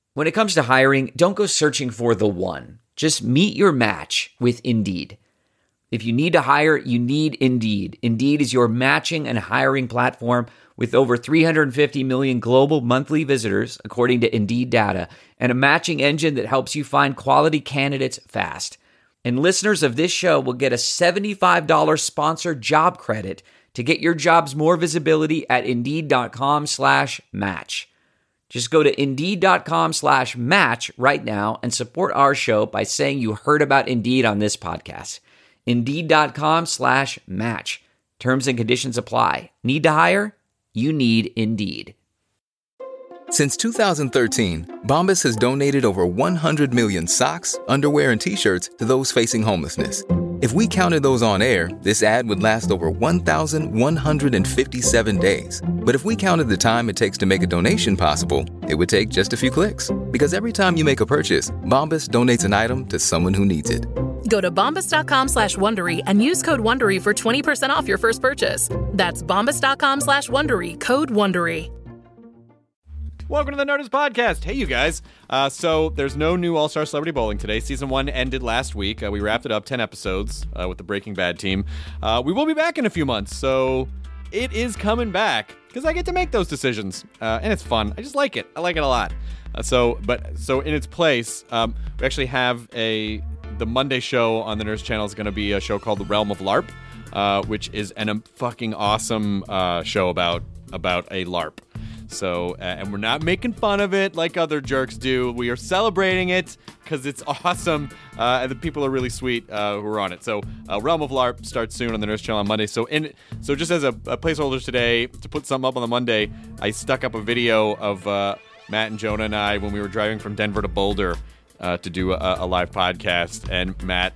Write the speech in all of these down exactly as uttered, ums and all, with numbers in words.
When it comes to hiring, don't go searching for the one. Just meet your match with Indeed. If you need to hire, you need Indeed. Indeed is your matching and hiring platform with over three hundred fifty million global monthly visitors, according to Indeed data, and a matching engine that helps you find quality candidates fast. And listeners of this show will get a seventy-five dollars sponsored job credit to get your jobs more visibility at Indeed.com slash match. Just go to Indeed.com slash match right now and support our show by saying you heard about Indeed on this podcast. Indeed.com slash match. Terms and conditions apply. Need to hire? You need Indeed. Since two thousand thirteen, Bombas has donated over one hundred million socks, underwear, and T-shirts to those facing homelessness. If we counted those on air, this ad would last over one thousand one hundred fifty-seven days. But if we counted the time it takes to make a donation possible, it would take just a few clicks. Because every time you make a purchase, Bombas donates an item to someone who needs it. Go to bombas.com slash Wondery and use code Wondery for twenty percent off your first purchase. That's bombas.com slash Wondery, code Wondery. Welcome to the Nerdist Podcast. Hey, you guys. Uh, so there's no new All-Star Celebrity Bowling today. Season one ended last week. Uh, we wrapped it up, ten episodes uh, with the Breaking Bad team. Uh, we will be back in a few months, so it is coming back because I get to make those decisions, uh, and it's fun. I just like it. I like it a lot. Uh, so, but so in its place, um, we actually have a the Monday show on the Nerdist Channel is going to be a show called The Realm of LARP, uh, which is an, a fucking awesome uh, show about about a LARP. So, uh, and we're not making fun of it like other jerks do. We are celebrating it because it's awesome, uh, and the people are really sweet uh, who are on it. So, uh, Realm of LARP starts soon on the Nerdist Channel on Monday. So, in so just as a, a placeholder today to put something up on the Monday, I stuck up a video of uh, Matt and Jonah and I when we were driving from Denver to Boulder uh, to do a, a live podcast, and Matt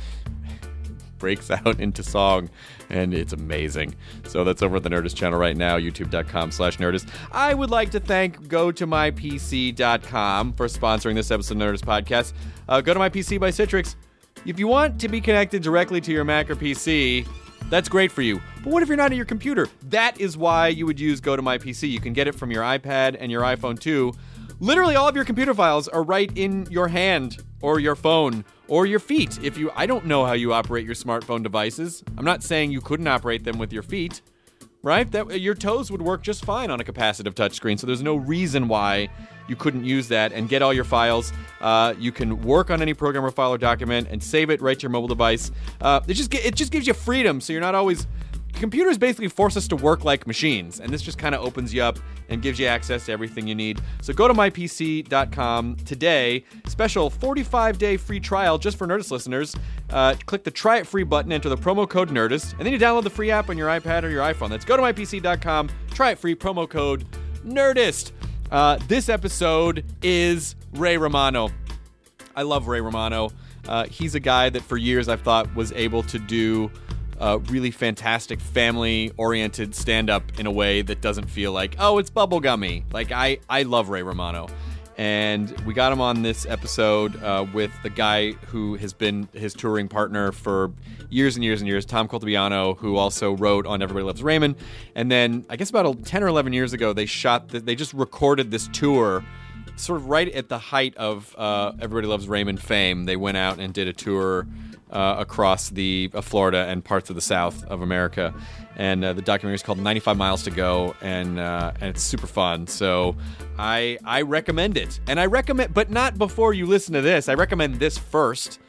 breaks out into song, and it's amazing. So that's over at the Nerdist channel right now, youtube.com slash Nerdist. I would like to thank go to my P C dot com for sponsoring this episode of Nerdist Podcast. Uh, Go to My P C by Citrix. If you want to be connected directly to your Mac or P C, that's great for you. But what if you're not at your computer? That is why you would use Go to My P C. You can get it from your iPad and your iPhone too. Literally all of your computer files are right in your hand or your phone or your feet. If you, I don't know how you operate your smartphone devices. I'm not saying you couldn't operate them with your feet, right? That your toes would work just fine on a capacitive touchscreen. So there's no reason why you couldn't use that and get all your files. Uh, you can work on any program or file or document and save it right to your mobile device. Uh, it just it just gives you freedom, so you're not always. Computers basically force us to work like machines, and this just kind of opens you up and gives you access to everything you need. So go to my P C dot com today. Special forty-five day free trial just for Nerdist listeners. Uh, click the Try It Free button, enter the promo code Nerdist, and then you download the free app on your iPad or your iPhone. That's go to my P C dot com, try it free, promo code Nerdist. Uh, this episode is Ray Romano. I love Ray Romano. Uh, he's a guy that for years I've thought was able to do Uh, really fantastic family-oriented stand-up in a way that doesn't feel like, oh, it's bubblegummy. Like, I, I love Ray Romano. And we got him on this episode uh, with the guy who has been his touring partner for years and years and years, Tom Coltabiano, who also wrote on Everybody Loves Raymond. And then, I guess about ten or eleven years ago, they shot, the, they just recorded this tour sort of right at the height of uh, Everybody Loves Raymond fame. They went out and did a tour Uh, across the uh, Florida and parts of the South of America, and uh, the documentary is called ninety-five miles to Go, and uh, and it's super fun. So I I recommend it, and I recommend, but not before you listen to this. I recommend this first.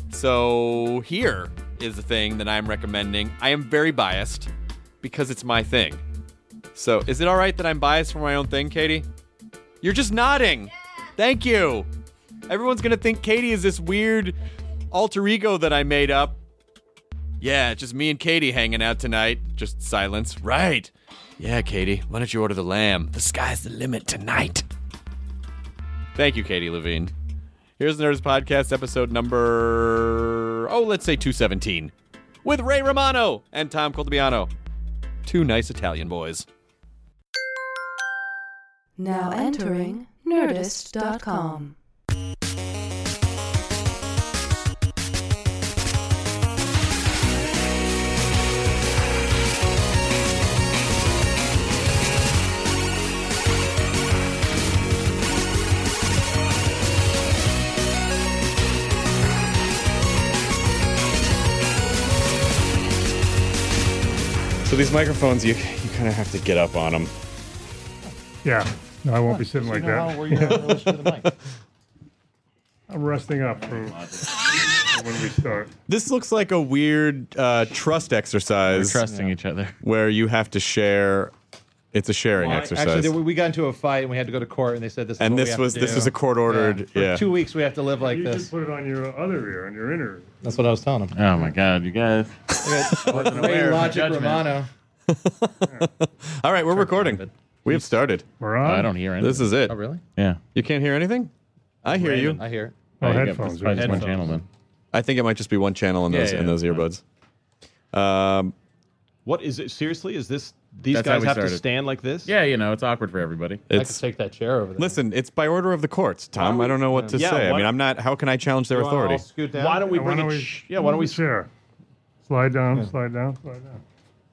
So here is the thing that I'm recommending. I am very biased because it's my thing. So is it all right that I'm biased for my own thing, Katie? You're just nodding. Yeah. Thank you. Everyone's gonna think Katie is this weird alter ego that I made up. Yeah, it's just me and Katie hanging out tonight. Just silence. Right. Yeah, Katie, why don't you order the lamb? The sky's the limit tonight. Thank you, Katie Levine. Here's the Nerdist Podcast, episode number, oh, let's say two seventeen, with Ray Romano and Tom Coltabiano. Two nice Italian boys. Now entering Nerdist dot com. So these microphones, you you kind of have to get up on them. Yeah. No, I won't be sitting So like you know that. how we're in relation to the mic. I'm resting up for when we start. This looks like a weird uh, trust We're exercise trusting each other. where you have to share. It's a sharing Well, exercise. Actually, we- we got into a fight and we had to go to court, and they said this. Is and what we this have was to this do. was a court ordered. For Yeah. two weeks, we have to live like You this. should put it on your other ear, on your inner ear. That's what I was telling him. Oh my God, you guys. Ray Logic judgment. Romano. All right, we're recording. We have started. We're on? I don't hear anything. This is it. Oh, really? Yeah. You can't hear anything? I hear you. I hear it. Oh, you got- headphones. it's probably just one Headphones. channel then. I think it might just be one channel in Yeah, those yeah. in those earbuds. Um, What is it? Seriously, is this? These That's how guys we have to started. stand like this? Yeah, you know, it's awkward for everybody. I could it's take that chair over there. listen. It's by order of the courts, Tom. I don't know what to Yeah, say. I why- mean, I'm not. How can I challenge their You wanna all authority? scoot down? Why don't we Why bring don't it? we- sh- yeah. Why don't we? Share. Slide down, slide down, slide down.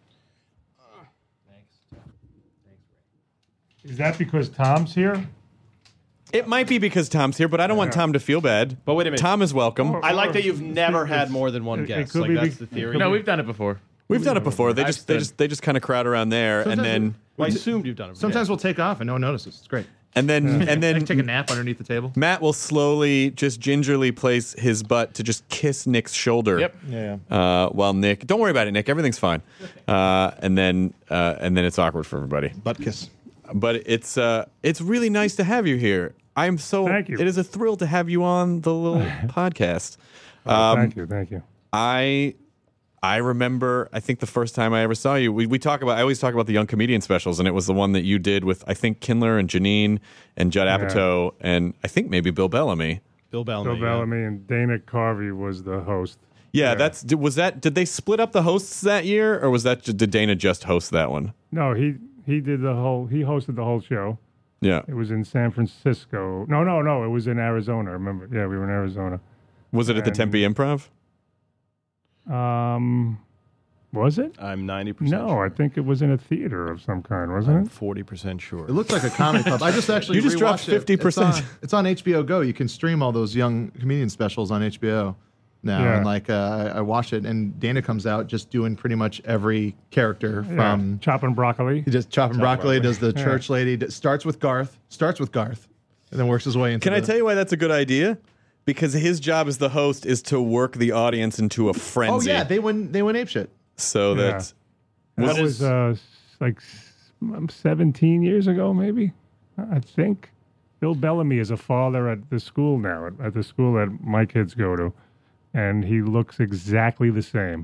Is that because Tom's here? It might be because Tom's here, but I don't want Tom to feel bad. But wait a minute. Tom is welcome. Or- I like or- that you've never had it's- more than one it- it guest. could Like be that's be- the theory. it No, we've done it before. We've done it before. They I've just they stood- just they just kind of crowd around there, and then Well, I assumed you've done it. Sometimes we'll take off and no one notices. It's great. and then and I take a then nap underneath the table. Matt will slowly, just gingerly place his butt to just kiss Nick's shoulder. Yep. Yeah. Uh, while Nick, don't worry about it, Nick. Everything's fine. Uh, and then uh, and then it's awkward for everybody. Butt kiss. But it's uh, it's really nice to have you here. I'm so. Thank you. It is a thrill to have you on the little podcast. Oh, Um, thank you, thank you. I I remember. I think the first time I ever saw you, we we talk about. I always talk about the Young Comedian specials, and it was the one that you did with I think Kindler and Janine and Judd Apatow, and I think maybe Bill Bellamy. Bill Bellamy. Bill yeah. Bellamy and Dana Carvey was the host. Yeah, Yeah. that's did- was that. Did they split up the hosts that year, or was that did Dana just host that one? No, he he did the whole. He hosted the whole show. Yeah, It was in San Francisco. No, no, no. It was in Arizona. Remember? Yeah, we were in Arizona. was it at the And- Tempe Improv? Um, was it? I'm ninety percent. No, I think it was in a theater of some kind, wasn't it? forty percent sure. It looks like a comedy club. I just actually You just dropped rewatched it. fifty percent. It's on, it's on H B O Go. You can stream all those young comedian specials on H B O now. Yeah. And like, uh, I, I watched it, and Dana comes out just doing pretty much every character Yeah, from. chopping broccoli. He just chopping broccoli, broccoli. does the Yeah. church lady. d- Starts with Garth. Starts with Garth, and then works his way into. Can I the- tell you why that's a good idea? Because his job as the host is to work the audience into a Oh frenzy. yeah, they went. They went apeshit. so Yeah. that That is- was uh, s- like s- um, seventeen years ago, maybe. I think. Bill Bellamy is a father at the school now, at, at the school that my kids go to, and he looks exactly the same.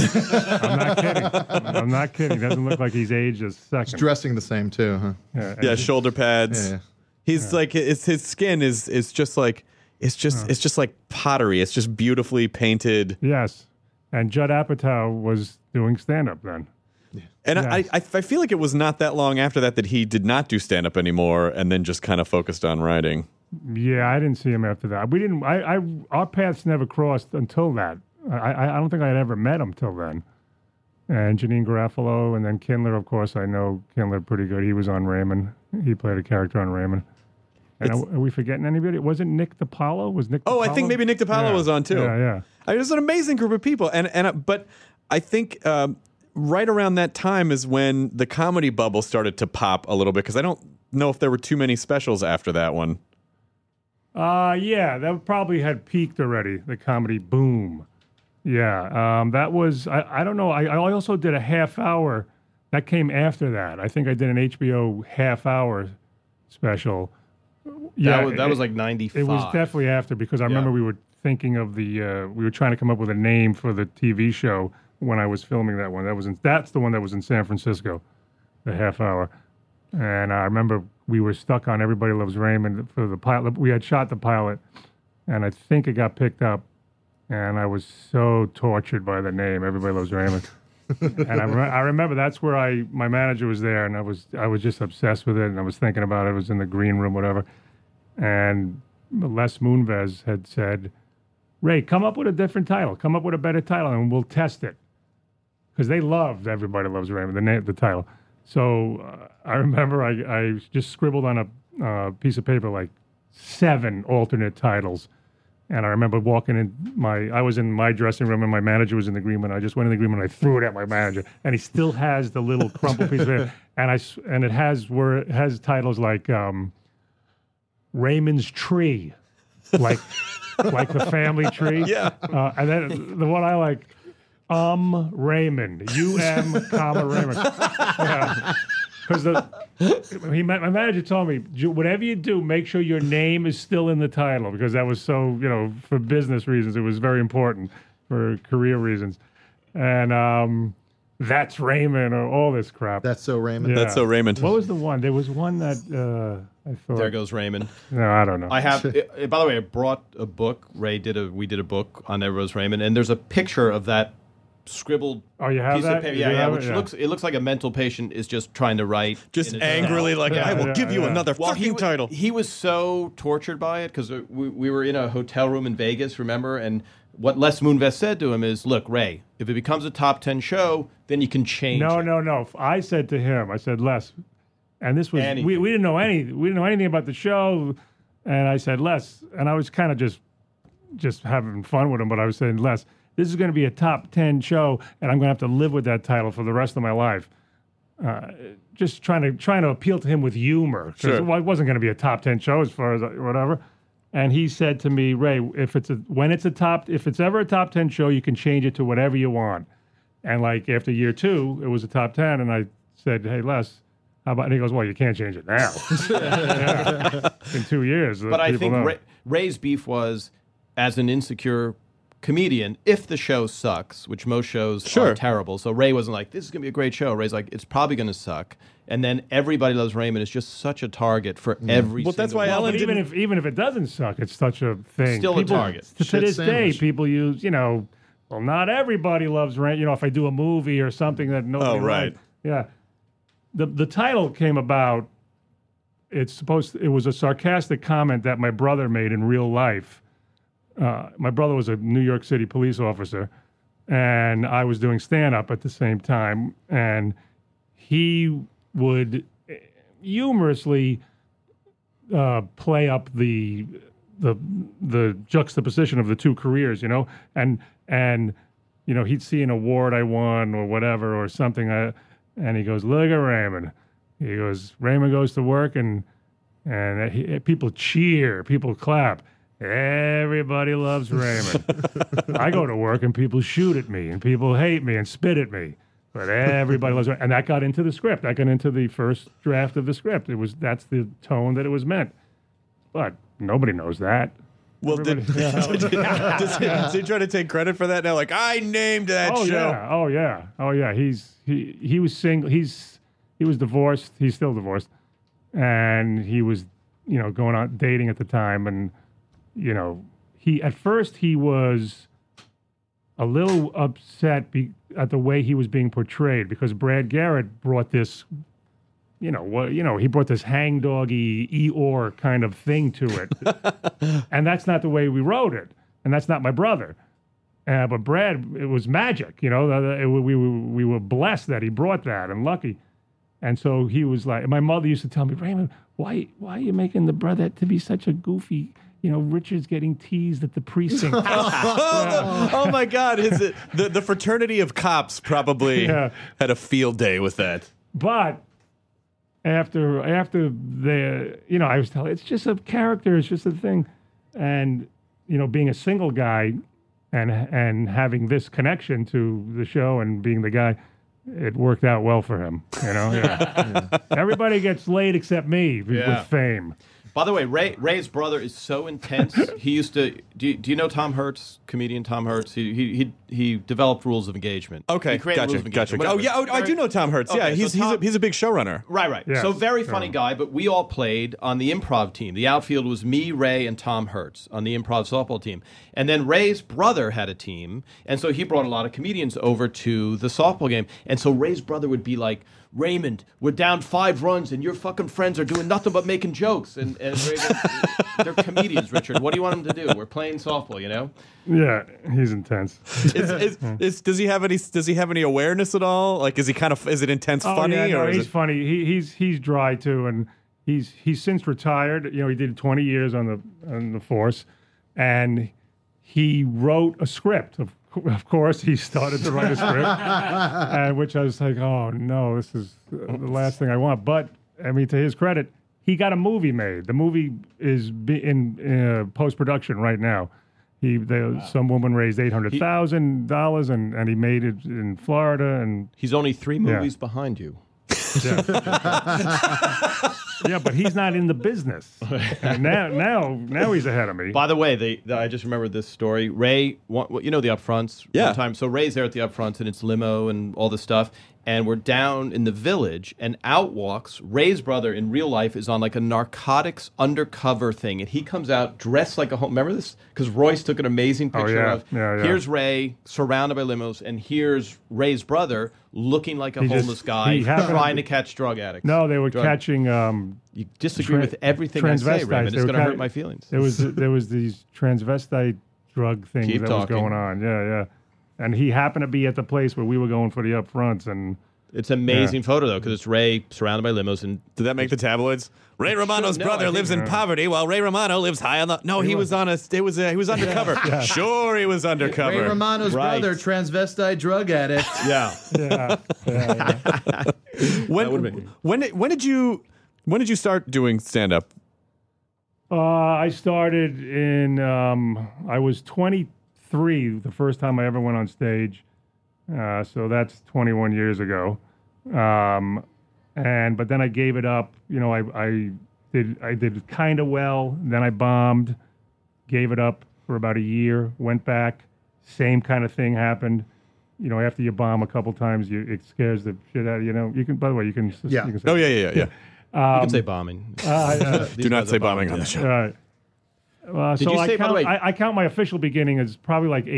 I'm not kidding. I'm not kidding. He doesn't look like he's aged a second. Dressing the same too, huh? Yeah, and yeah, he- shoulder pads. Yeah. He's like it's his skin is is just like it's just it's just like pottery. It's just beautifully painted. Yes. And Judd Apatow was doing stand up then. And I, Yes. I I feel like it was not that long after that that he did not do stand up anymore and then just kind of focused on writing. Yeah, I didn't see him after that. We didn't. I. I our paths never crossed until that. I. I, I don't think I had ever met him till then. And Janine Garofalo, and then Kindler. Of course, I know Kindler pretty good. He was on Raymond. He played a character on Raymond. And are, are we forgetting anybody? Wasn't Nick DiPaolo? Was Nick? Oh, I think DiPaolo? maybe Nick DiPaolo Yeah. was on too. Yeah, yeah. I mean, it was an amazing group of people, and and uh, but I think um, right around that time is when the comedy bubble started to pop a little bit because I don't know if there were too many specials after that one. Uh, yeah, that probably had peaked already, the comedy boom. Yeah, um, that was, I, I don't know, I, I also did a half hour, that came after that. I think I did an H B O half hour special. that was, that it- was like ninety-five. It was definitely after because I remember we were thinking of the, uh, we were trying to come up with a name for the T V show when I was filming that one. That was in, that's the one that was in San Francisco, the half hour. And I remember we were stuck on Everybody Loves Raymond for the pilot. We had shot the pilot, and I think it got picked up. And I was so tortured by the name Everybody Loves Raymond. and I, re- I remember that's where I my manager was there, and I was I was just obsessed with it, and I was thinking about it. I was in the green room, whatever. And Les Moonves had said, "Ray, come up with a different title. Come up with a better title, and we'll test it." Because they loved Everybody Loves Raymond, the name, the title. So uh, I remember I, I just scribbled on a uh, piece of paper like seven alternate titles, And I remember walking in my, I was in my dressing room and my manager was in the green room. I just went in the green room and I threw it at my manager. And he still has the little crumpled piece of it. And I, s- and it has where it has titles like um, Raymond's Tree, like like the family tree. Yeah. Uh, and then the one I like, um Raymond, U M comma Raymond. Yeah. Because the he, my manager told me, "Ju- whatever you do, make sure your name is still in the title, because that was so, you know, for business reasons, it was very important for career reasons." And um, that's Raymond, or all this crap. That's so Raymond. Yeah. That's so Raymond. What was the one? There was one that uh, I thought. There goes Raymond. No, I don't know. I have. uh, by the way, I brought a book. Ray did a. We did a book on There Goes Raymond, and there's a picture of that scribbled. Oh, you have piece that? Of paper. You Yeah, yeah. have Which it? Yeah. looks. It looks like a mental patient is just trying to write. Just in his angrily, cell. like, Yeah, I will yeah, give you yeah. another Well, he, fucking w- title. he was so tortured by it because we, we were in a hotel room in Vegas, remember? And what Les Moonves said to him is, "Look, Ray, if it becomes a top ten show, then you can change No, it." no, no. I said to him, I said, Les, and this was we, Anything. we didn't know any we didn't know anything about the show, and I said, Les, and I was kind of just just having fun with him, but I was saying, Les, this is going to be a top ten show, and I'm going to have to live with that title for the rest of my life. Uh, just trying to trying to appeal to him with humor, because Sure. it wasn't going to be a top ten show as far as whatever. And he said to me, Ray, if it's a when it's a top if it's ever a top ten show, you can change it to whatever you want. And like after year two, it was a top ten, and I said, "Hey, Les, how about?" And he goes, "Well, you can't change it now. Yeah. In two years." But I think know. Ray, Ray's beef was, as an insecure comedian, if the show sucks, which most shows Sure. are terrible. So Ray wasn't like, "This is going to be a great show." Ray's like, "It's probably going to suck." And then Everybody Loves Raymond is just such a target for every. Well, that's single why one. Well, Ellen but even didn't- if even if it doesn't suck, it's such a thing. Still a People, target. To, to Shit this sandwich. day, people use, you know, well, not everybody loves Raymond. You know, if I do a movie or something that nobody Oh, right. liked. Yeah. The the title came about. It's supposed. To, it was a sarcastic comment that my brother made in real life. Uh, my brother was a New York City police officer, and I was doing stand up at the same time, and he would humorously uh, play up the the the juxtaposition of the two careers, you know, and and you know he'd see an award I won or whatever or something, uh, and he goes, "Look at Raymond." He goes, "Raymond goes to work and and he, people cheer, people clap. Everybody loves Raymond. I go to work and people shoot at me and people hate me and spit at me." But everybody loves it, and that got into the script. That got into the first draft of the script. It was that's the tone that it was meant. But nobody knows that. Well, did, Everybody- did, does, he, does he try to take credit for that now? Like, I named that oh show. yeah, oh yeah, oh yeah. He's he he was single. He's he was divorced. He's still divorced, and he was you know going on dating at the time, and you know he at first he was a little upset be, at the way he was being portrayed, because Brad Garrett brought this, you know, what you know, he brought this hangdoggy Eeyore kind of thing to it, and that's not the way we wrote it, and that's not my brother. Uh, but Brad, it was magic, you know. Uh, it, we we we were blessed that he brought that, and lucky. And so he was like, my mother used to tell me, Raymond, why why are you making the brother to be such a goofy? You know, Richard's getting teased at the precinct. oh, oh my God! Is it the the fraternity of cops probably Yeah. had a field day with that? But after after the you know, I was telling it's just a character, it's just a thing, and you know, being a single guy and and having this connection to the show and being the guy, it worked out well for him. You know, yeah. Yeah. Everybody gets laid except me w- Yeah. with fame. By the way, Ray Ray's brother is so intense. He used to. Do you, do you know Tom Hertz, comedian Tom Hertz? He he he, he developed rules of engagement. Okay, He created gotcha, rules of gotcha. engagement. Oh yeah, oh, I do know Tom Hertz. Okay, yeah, so he's he's Tom- a, he's a big showrunner. Right, right. Yes. So very funny Yeah. guy, but we all played on the improv team. The outfield was me, Ray, and Tom Hertz on the improv softball team. And then Ray's brother had a team, and so he brought a lot of comedians over to the softball game. And so Ray's brother would be like, Raymond, we're down five runs, and your fucking friends are doing nothing but making jokes. And, and Ray goes, they're comedians, Richard. What do you want them to do? We're playing softball, you know? Yeah, he's intense. Is, is, is, does he have any Does he have any awareness at all? Like, is he kind of is it intense Oh, funny yeah, no, or is he's it? funny. He, he's he's dry too, and he's he's since retired. You know, he did twenty years on the on the force, and he wrote a script. Of, of course, he started to write a script, and which I was like, oh no, this is the last thing I want. But I mean, to his credit, he got a movie made. The movie is be- in uh, post production right now. He, they, wow. Some woman raised eight hundred thousand dollars, and and he made it in Florida. And he's only three movies yeah. behind you. Yeah. Yeah, but he's not in the business. And now, now, now he's ahead of me. By the way, they, the, I just remembered this story. Ray, one, you know the Upfronts. Yeah. One time, so Ray's there at the Upfronts, and it's limo and all this stuff. And we're down in the village, and out walks Ray's brother. In real life, is on like a narcotics undercover thing, and he comes out dressed like a home. Remember this? Because Royce took an amazing picture oh, yeah. of. Yeah, yeah. Here's Ray surrounded by limos, and here's Ray's brother looking like a He just- homeless guy he happened- trying to catch drug addicts. No, they were Drug- catching. Um, You disagree tra- with everything I say, transvestites. Raymond. They It's were going to ca- hurt my feelings. There was there was these transvestite drug things Keep that talking. was going on. Yeah, yeah. And he happened to be at the place where we were going for the upfronts, and It's an amazing photo, though, because it's Ray surrounded by limos. And Did that make the tabloids? Ray Romano's no, brother I think- lives in poverty, while Ray Romano lives high on the. No, he, was on a. It was a, he was undercover. Sure, he was undercover. Ray Romano's Right. brother, transvestite drug addict. yeah, yeah, yeah, yeah. When would've been- when did, when did you when did you start doing stand up? Uh, I started in. Um, I was twenty-three the first time I ever went on stage, uh, so that's twenty-one years ago. Um, and but then I gave it up. You know, I I did I did kind of well. Then I bombed, gave it up for about a year. Went back, same kind of thing happened. You know, after you bomb a couple times, you it scares the shit out of you. You know, you can. By the way, you can. Yeah. You can say, Oh yeah, yeah, yeah. yeah. you can say bombing. Uh, yeah. These Do not guys say are bombing on the yeah. show. Right. Uh, Did so you I say, by count, the way- I, I count my official beginning as probably like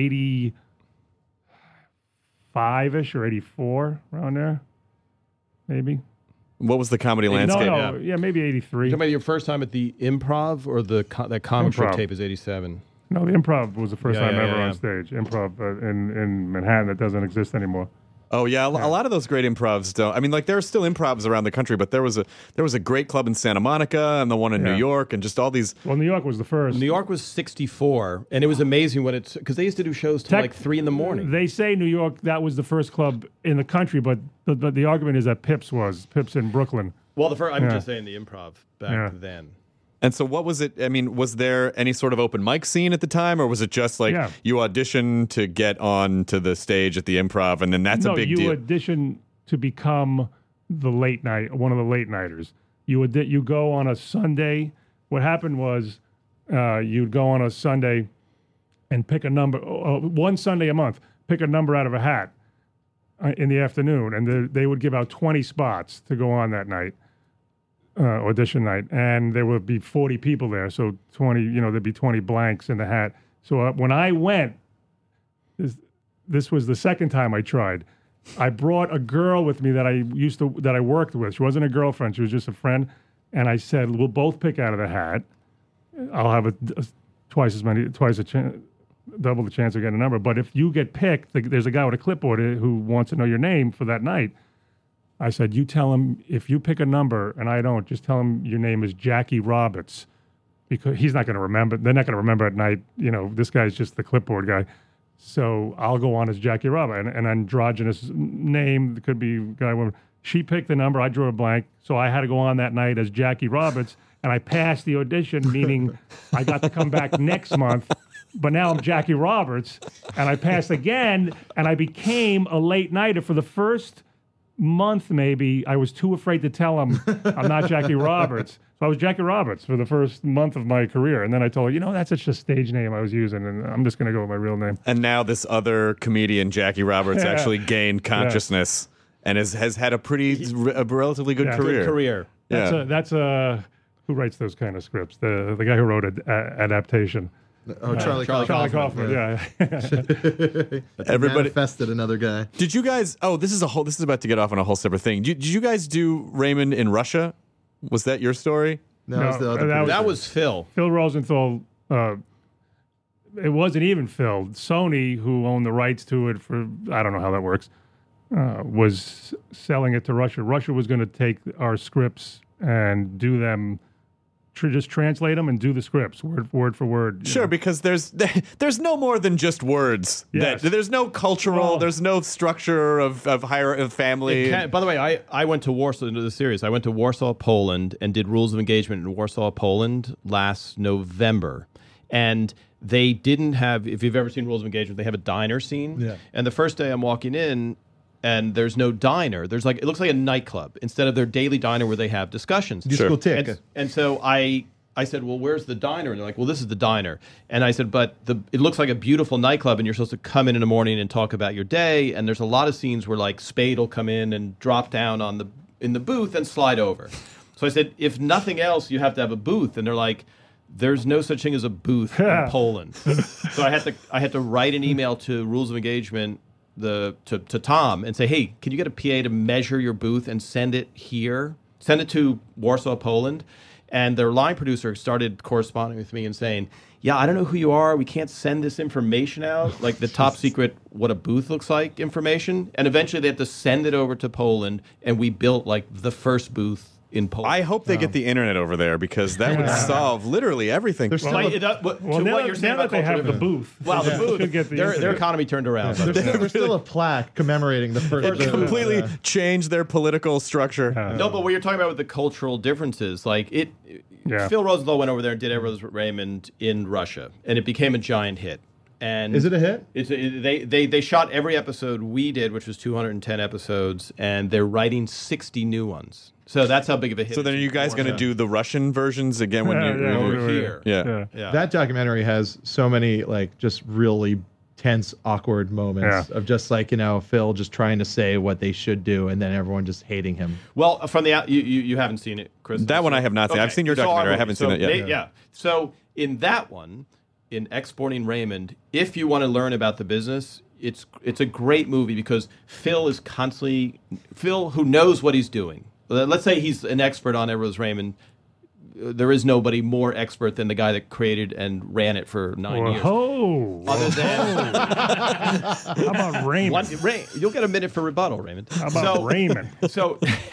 eighty-five-ish or eighty-four, around there, maybe. What was the comedy No, landscape? no, yeah, maybe eighty-three. You talking about your first time at the Improv, or the co- that comic strip Improv. tape is eighty-seven? No, the Improv was the first Yeah, time yeah, ever yeah, on yeah. stage. Improv uh, in, in Manhattan that doesn't exist anymore. Oh yeah, a, a lot of those great improvs don't. I mean, like there are still improvs around the country, but there was a there was a great club in Santa Monica and the one in Yeah. New York, and just all these. Well, New York was the first. New York was sixty-four, and it was amazing when it's because they used to do shows till Tech- like three in the morning. They say New York, that was the first club in the country, but the, but the argument is that Pips was. Pips in Brooklyn. Well, the first, I'm Yeah. just saying the Improv back Yeah. then. And so, what was it? I mean, was there any sort of open mic scene at the time, or was it just like Yeah. you audition to get on to the stage at the Improv, and then that's no, a big you deal? audition to become the late night, one of the late nighters. You would you go on a Sunday. What happened was uh, you'd go on a Sunday and pick a number, uh, one Sunday a month, pick a number out of a hat uh, in the afternoon, and the, they would give out twenty spots to go on that night, uh, audition night, and there would be forty people there, so twenty, you know, there'd be twenty blanks in the hat. So uh, when I went, this, this was the second time I tried. I brought a girl with me that I used to that I worked with. She wasn't a girlfriend; she was just a friend. And I said, "We'll both pick out of the hat. I'll have a, a twice as many, twice a chance, double the chance of getting a number. But if you get picked, th- there's a guy with a clipboard who wants to know your name for that night." I said, "You tell him if you pick a number and I don't, just tell him your name is Jackie Roberts, because he's not going to remember. They're not going to remember at night. You know, this guy's just the clipboard guy." So I'll go on as Jackie Robert, an, an androgynous name. It could be guy, woman. She picked the number. I drew a blank. So I had to go on that night as Jackie Roberts, and I passed the audition, meaning I got to come back next month. But now I'm Jackie Roberts, and I passed again, and I became a late nighter for the first month. Maybe I was too afraid to tell him I'm not Jackie Roberts. So I was Jackie Roberts for the first month of my career. And then I told her, you know, that's just a stage name I was using, and I'm just going to go with my real name. And now this other comedian, Jackie Roberts, Yeah. actually gained consciousness and has has had a pretty a relatively good Yeah. career. Good career. That's Yeah. a, that's a, who writes those kind of scripts? The the guy who wrote ad, a, adaptation. Oh, Charlie, Charlie Charlie Kaufman. Kaufman, yeah. Everybody. Manifested another guy. Did you guys? Oh, this is a whole. This is about to get off on a whole separate thing. Did, did you guys do Raymond in Russia? Was that your story? No, No, that was the other that was- That was Phil. Phil Rosenthal, uh, it wasn't even Phil. Sony, who owned the rights to it for, I don't know how that works, uh, was selling it to Russia. Russia was going to take our scripts and do them tr- just translate them and do the scripts word word for word. you Sure, know. because there's there's no more than just words. Yes. That, there's no cultural, Well- there's no structure of of higher of family. It can- by the way, I, I went to Warsaw into the series. I went to Warsaw, Poland, and did Rules of Engagement in Warsaw, Poland last November. And they didn't have, if you've ever seen Rules of Engagement, they have a diner scene. Yeah. And the first day I'm walking in, and there's no diner. There's like, it looks like a nightclub instead of their daily diner where they have discussions. Discotheque. And, and so I I said, well, where's the diner? And they're like, well, this is the diner. And I said, but the it looks like a beautiful nightclub, and you're supposed to come in in the morning and talk about your day. And there's a lot of scenes where like Spade will come in and drop down on the in the booth and slide over. So I said, if nothing else, you have to have a booth. And they're like, there's no such thing as a booth in Poland. So I had to I had to write an email to Rules of Engagement the to, to Tom and say, hey, can you get a P A to measure your booth and send it here? Send it to Warsaw, Poland. And their line producer started corresponding with me and saying, yeah, I don't know who you are. We can't send this information out, like the top secret what a booth looks like information. And eventually they had to send it over to Poland, and we built like the first booth in Poland. I hope they get the internet over there because that would solve literally everything. There's Well, still like, a- it, uh, what- Well, to now, what you're saying now about that they have culture the difference. booth, Wow, the booth. should get the their, their internet. economy turned around. by the way. There's still a plaque commemorating the first. It completely Yeah. changed their political structure. No, but what you're talking about with the cultural differences, like it, Yeah. Phil Rosenthal went over there and did Edward Raymond in Russia, and it became a giant hit. And Is it a hit? It's a, they they they shot every episode we did, which was two hundred ten episodes, and they're writing sixty new ones. So that's how big of a hit. So then, are it's you guys in going to Warsaw. do the Russian versions again when Yeah, you? yeah, over we're- here? Yeah. Yeah. Yeah. That documentary has so many like just really tense, awkward moments Yeah. of just like you know Phil just trying to say what they should do, and then everyone just hating him. Well, from the out, you, you you haven't seen it, Chris. That one I have not seen. I've seen your So our documentary. I movie. haven't So seen it yet. they- yeah. So in that one, in Exporting Raymond, if you want to learn about the business, it's it's a great movie because Phil is constantly Phil who knows what he's doing. Let's say he's an expert on Edward Raymond. There is nobody more expert than the guy that created and ran it for nine years. Whoa. Other than How about Raymond? one, Ray, you'll get a minute for rebuttal, Raymond. How about so, Raymond? So,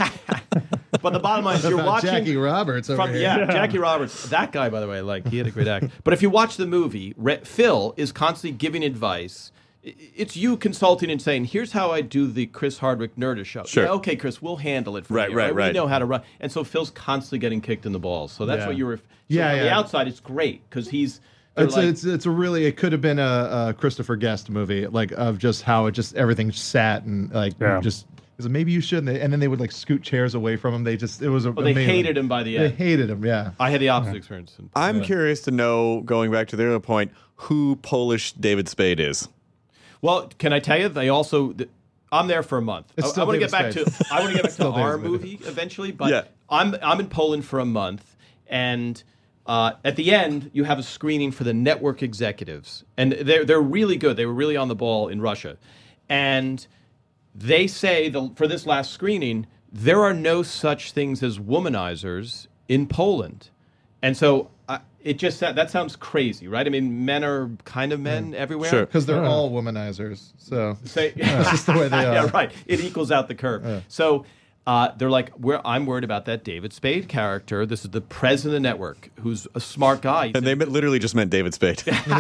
but the bottom line is, you're About watching Jackie Roberts over from here. yeah, Jackie Roberts. That guy, by the way, like he had a great act. But if you watch the movie, Re- Phil is constantly giving advice. I- It's you consulting and saying, "Here's how I do the Chris Hardwick Nerdist show." Sure. Yeah, okay, Chris, we'll handle it. For Right, you, right, right. We know how to run. And so Phil's constantly getting kicked in the balls. So that's Yeah. what you were. So Yeah, On the yeah. outside, it's great because he's. they're It's, like- a, it's it's a really it could have been a, a Christopher Guest movie like of just how it just everything sat and like Yeah. just because maybe you shouldn't and then they would like scoot chairs away from him. They just it was a well, they amazing. hated him by the They end. hated him. Yeah. I had the opposite experience. I'm curious to know, going back to the other point, who Polish David Spade is. Well, can I tell you? They also. th- I'm there for a month. It's I, still I want to get David back Spade. to. I want to get back to Still our David Spade. movie eventually, but Yeah. I'm I'm in Poland for a month, and uh, at the end you have a screening for the network executives, and they're they're really good. They were really on the ball in Russia, and they say the, for this last screening there are no such things as womanizers in Poland, and so. I, It just that sounds crazy, right? I mean, men are kind of men everywhere. Sure. Because they're all womanizers. So Say, it's just the way they are. yeah, right. It equals out the curve. So uh, they're like, we're, I'm worried about that David Spade character. This is the president of the network, who's a smart guy. And they literally just meant David Spade.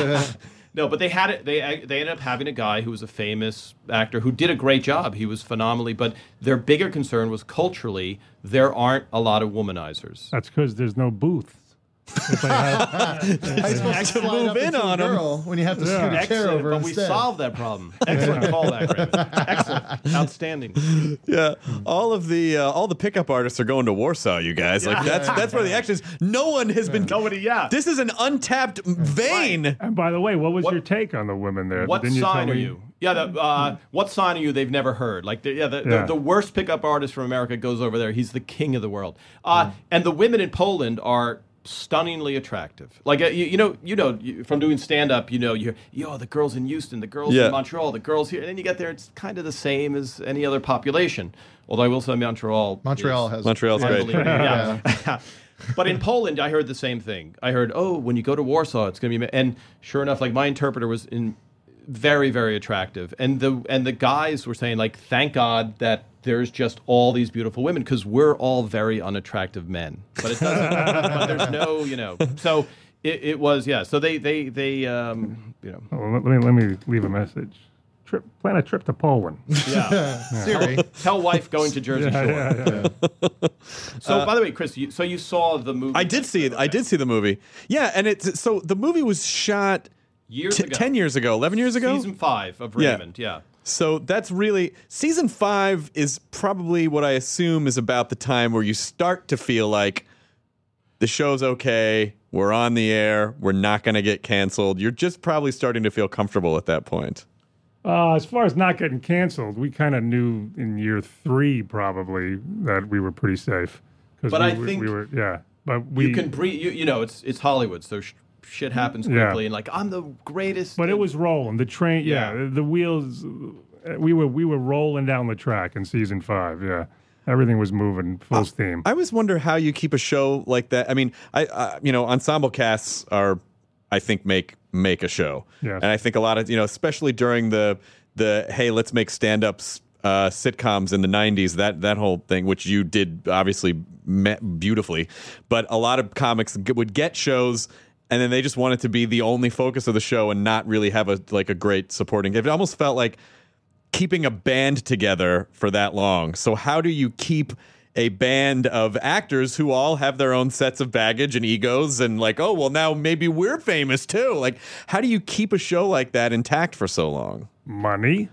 No, but they had it. They they ended up having a guy who was a famous actor who did a great job. He was phenomenally. But their bigger concern was culturally, there aren't a lot of womanizers. That's because there's no booth. If I had- How you supposed to move slide up in into a on 'em. girl when you have to Yeah. scoot a chair Excellent, over but we instead. solved that problem. Excellent callback, Raymond. Excellent, outstanding. Yeah, all of the uh, all the pickup artists are going to Warsaw. You guys, like that's that's where the action is. No one has been. Nobody, yeah. This is an untapped vein. and by the way, what was What- your take on the women there? What Didn't you sign tell are me? you? Yeah, the, uh, what sign are you? They've never heard. Like, the, yeah, the, Yeah. The, the worst pickup artist from America goes over there. He's the king of the world. Uh, And the women in Poland are stunningly attractive. Like, uh, you, you know, you know, you, from doing stand up, you know, you hear, yo, the girls in Houston, the girls Yeah. in Montreal, the girls here, and then you get there, it's kind of the same as any other population. Although I will say Montreal, Montreal is has Montreal's great. unbelievable. Yeah. But in Poland, I heard the same thing. I heard, oh, when you go to Warsaw, it's going to be, ma-" and sure enough, like my interpreter was in very, very attractive. And the and the guys were saying, like, thank God that there's just all these beautiful women, because we're all very unattractive men. But it doesn't. But there's no, you know. So it, it was, yeah. So they they they um, you know. Oh, let me let me leave a message. Trip, plan a trip to Poland. Yeah. Siri. Tell wife going to Jersey Yeah, Shore. yeah, yeah. So, by the way, Chris, you, so you saw the movie? I did see it. I did see the movie. Yeah, and it's so the movie was shot years t- ago. ten years ago, eleven years ago. Season five of Yeah. Raymond. Yeah. So that's really season five is probably what I assume is about the time where you start to feel like the show's okay, we're on the air, we're not going to get canceled. You're just probably starting to feel comfortable at that point. Uh, as far as not getting canceled, we kind of knew in year three probably that we were pretty safe. But we, I were- think we were, yeah. But we you can breathe. You, you know, it's it's Hollywood, so sh- shit happens Yeah. quickly, and like I'm the greatest. But it was rolling. The train, yeah, Yeah. the wheels. uh, We were we were rolling down the track in season five. Yeah, everything was moving full steam. I always wonder how you keep a show like that. I mean, I, I you know, ensemble casts are, I think, make make a show. Yes. And I think a lot of, you know, especially during the the hey, let's make stand-ups uh, sitcoms in the nineties, that that whole thing, which you did obviously me- beautifully, but a lot of comics g- would get shows and then they just wanted to be the only focus of the show and not really have a like a great supporting. It almost felt like keeping a band together for that long. So how do you keep a band of actors who all have their own sets of baggage and egos and like, oh, well, now maybe we're famous too. Like, how do you keep a show like that intact for so long? Money.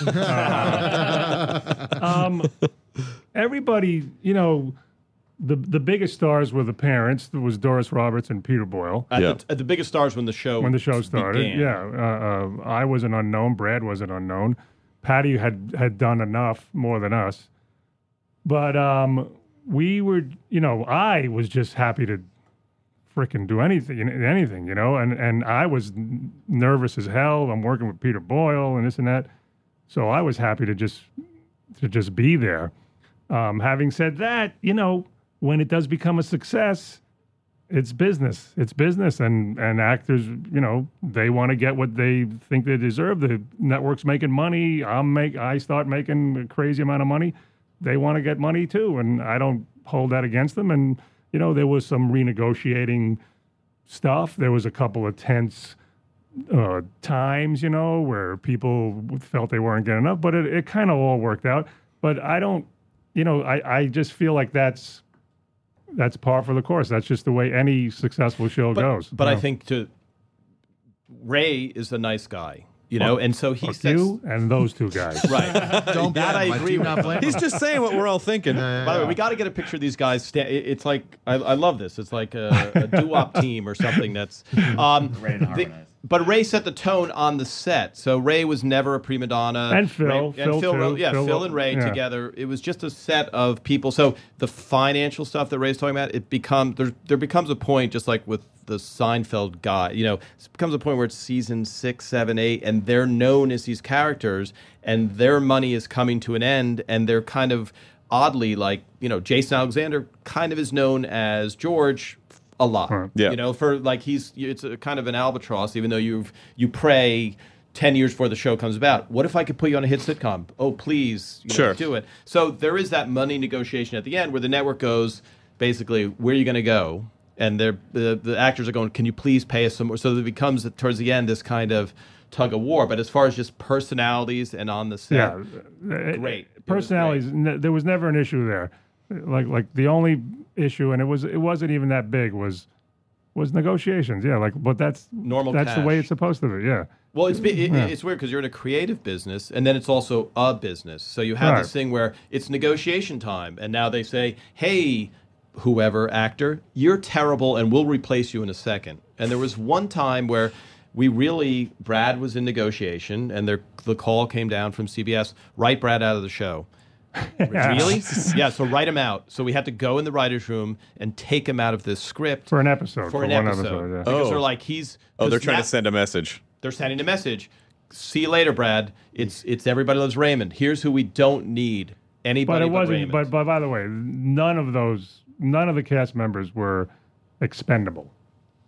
Uh, um, everybody, you know, the the biggest stars were the parents. There was Doris Roberts and Peter Boyle. At, Yeah. the, at the biggest stars when the show when the show started. began. Yeah, uh, uh, I was an unknown. Brad was an unknown. Patty had had done enough more than us, but um, we were, you know, I was just happy to frickin' do anything, anything, you know, and and I was n- nervous as hell. I'm working with Peter Boyle and this and that, so I was happy to just to just be there. Um, having said that, you know, when it does become a success, it's business. It's business, and and actors, you know, they want to get what they think they deserve. The network's making money. I'm make. I start making a crazy amount of money. They want to get money too, and I don't hold that against them. And you know, there was some renegotiating stuff. There was a couple of tense uh, times, you know, where people felt they weren't getting enough, but it, it kind of all worked out. But I don't, you know, I I just feel like that's. That's par for the course. That's just the way any successful show but, goes. But you I know? think to Ray is a nice guy, you know, and so he Fuck sets you and those two guys. right. Don't That blame I him. agree do with. not blame He's him. just saying what we're all thinking. By the way, we got to get a picture of these guys. Sta- it- it's like I, I love this. It's like a, a doo-wop team or something. That's um, Ray and the- harmonize. but Ray set the tone on the set. So Ray was never a prima donna. And Phil. Ray, Phil, and Phil, too. wrote- yeah, Phil, Phil and Ray yeah. together. It was just a set of people. So the financial stuff that Ray's talking about, it becomes there. There becomes a point, just like with the Seinfeld guy. You know, it becomes a point where it's season six, seven, eight, and they're known as these characters, and their money is coming to an end, and they're kind of oddly like, you know, Jason Alexander kind of is known as George a lot. Right. Yeah. You know, for like he's it's a kind of an albatross, even though you've you pray ten years before the show comes about. What if I could put you on a hit sitcom? Oh, please, you know, Sure. do it. So there is that money negotiation at the end where the network goes, basically, where are you going to go? And they're, the the actors are going, can you please pay us some more? So it becomes towards the end this kind of tug of war. But as far as just personalities and on the set, Yeah, Uh, great. It was Personalities. Ne- there was never an issue there. Like like the only issue, and it was it wasn't even that big. Was was negotiations. Yeah, like but that's Normal That's the way cash. it's supposed to be. Yeah. Well, it's it, Yeah. it's weird because you're in a creative business, and then it's also a business. So you have Right. this thing where it's negotiation time, and now they say, "Hey, whoever actor, you're terrible, and we'll replace you in a second." And there was one time where we really Brad was in negotiation, and there, the call came down from C B S, write Brad out of the show. Really? Yeah. So write him out. So we had to go in the writers' room and take him out of this script For an episode. for For an one episode, episode, yeah. because Oh. they're like he's. Oh, they're 'cause trying now- to send a message. they're sending a message. See you later, Brad. It's it's Everybody Loves Raymond. Here's who we don't need. Anybody But it wasn't. Raymond. But, but by the way, none of those, none of the cast members were expendable.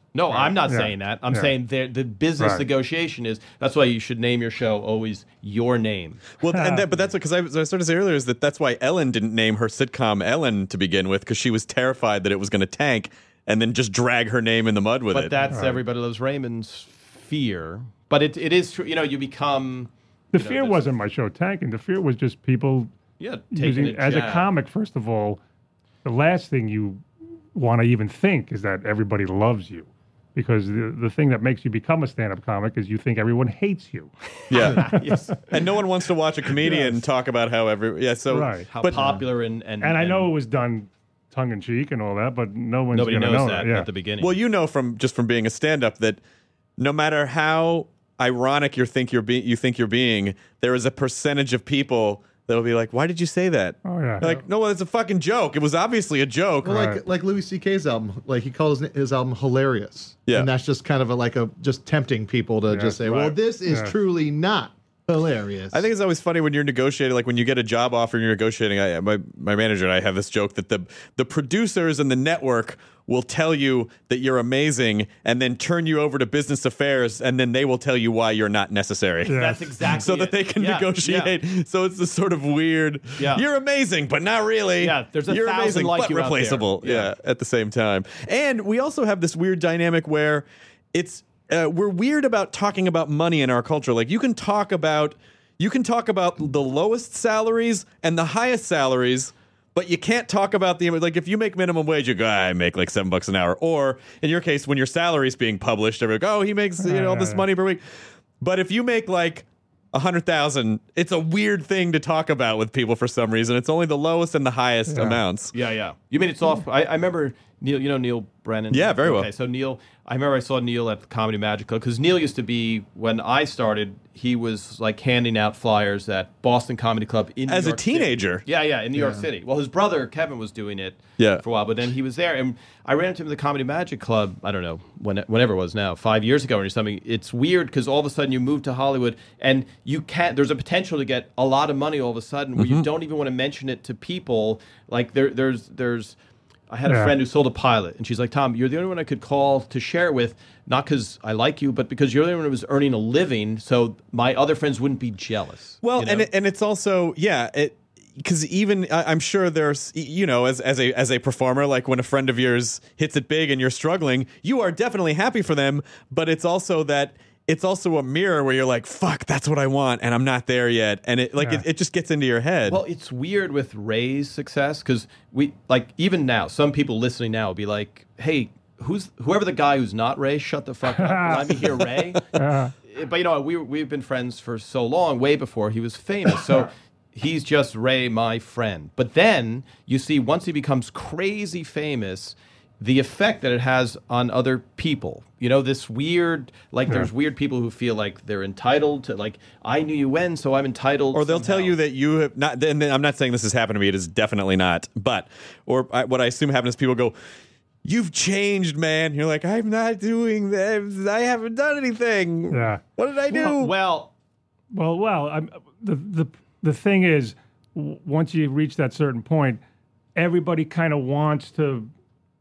No, Right. I'm not Yeah. saying that. I'm Yeah. saying the the business Right. negotiation is that's why you should name your show always your name. Well, and that, but that's because I, was- I started to say earlier is that that's why Ellen didn't name her sitcom Ellen to begin with, because she was terrified that it was going to tank and then just drag her name in the mud with But it. that's Everybody Loves Raymond's fear. But it it is true. You know, you become The you know, fear there's- wasn't my show tanking. The fear was just people yeah taking using it as a jab. comic. First of all, the last thing you want to even think is that everybody loves you, because the the thing that makes you become a stand-up comic is you think everyone hates you. yeah. Yes. And no one wants to watch a comedian Yes. talk about how every yeah. So Right. How but popular and and And I know it was done tongue in cheek and all that, but no one's nobody going to knows know that Yeah. at the beginning. well, you know from just from being a stand-up that no matter how ironic you think you're be- you think you're being, there is a percentage of people that will be like, "Why did you say that?" Oh yeah. Like, no, well, it's a fucking joke. It was obviously a joke. Well, Right. like like Louis C K's album, like he calls his album hilarious. Yeah. And that's just kind of a, like a just tempting people to Yeah, just say, well, right. this is Yeah. truly not hilarious. I think it's always funny when you're negotiating, like when you get a job offer and you're negotiating. I, my my manager and I have this joke that the the producers and the network will tell you that you're amazing and then turn you over to business affairs, and then they will tell you why you're not necessary. Yeah. That's exactly So that it. they can Yeah, negotiate. yeah. So it's this sort of weird. Yeah. You're amazing, but not really. Yeah, there's a you're thousand amazing, like but you out there. replaceable. Yeah. Yeah, at the same time. And we also have this weird dynamic where it's uh, we're weird about talking about money in our culture. Like you can talk about you can talk about the lowest salaries and the highest salaries. But you can't talk about the like if you make minimum wage, you go, I make like seven bucks an hour. Or in your case, when your salary is being published, everybody go, oh, he makes you know all this money per week. But if you make like a hundred thousand, it's a weird thing to talk about with people for some reason. It's only the lowest and the highest Yeah. amounts. Yeah, yeah. You mean it's off? I, I remember Neil. You know Neil Brennan. Yeah, very well. Okay, so Neil, I remember I saw Neil at the Comedy Magic Club because Neil used to be when I started. He was like handing out flyers at Boston Comedy Club in New As a York City. teenager. Yeah, yeah, in New York City. Well, his brother Kevin was doing it. Yeah. For a while, but then he was there, and I ran into him at the Comedy Magic Club. I don't know when, whenever it was now, five years ago or something. It's weird because all of a sudden you move to Hollywood, and you can't. There's a potential to get a lot of money all of a sudden, where you don't even want to mention it to people. Like there, there's, there's. I had a Yeah. friend who sold a pilot, and she's like, "Tom, you're the only one I could call to share it with, not because I like you, but because you're the only one who was earning a living, so my other friends wouldn't be jealous." Well, you know? and it, and it's also yeah, it because even I, I'm sure there's you know as as a as a performer, like when a friend of yours hits it big and you're struggling, you are definitely happy for them, but it's also that. It's also a mirror where you're like, fuck, that's what I want, and I'm not there yet. And it like Yeah. it, it just gets into your head. Well, it's weird with Ray's success because we like even now, some people listening now will be like, "Hey, who's whoever the guy who's not Ray? Shut the fuck up! Let me hear Ray." Uh, But you know, we we've been friends for so long, way before he was famous. So he's just Ray, my friend. But then you see, once he becomes crazy famous, the effect that it has on other people. You know, this weird, like, there's weird people who feel like they're entitled to, like, I knew you when, so I'm entitled. or they'll tell somehow. you that you have not. And I'm not saying this has happened to me. It is definitely not. But or I, what I assume happens is people go, "You've changed, man." You're like, "I'm not doing that. I haven't done anything. Yeah. What did I do?" Well, Well, well, I'm, the the the thing is, w- once you reach that certain point, everybody kind of wants to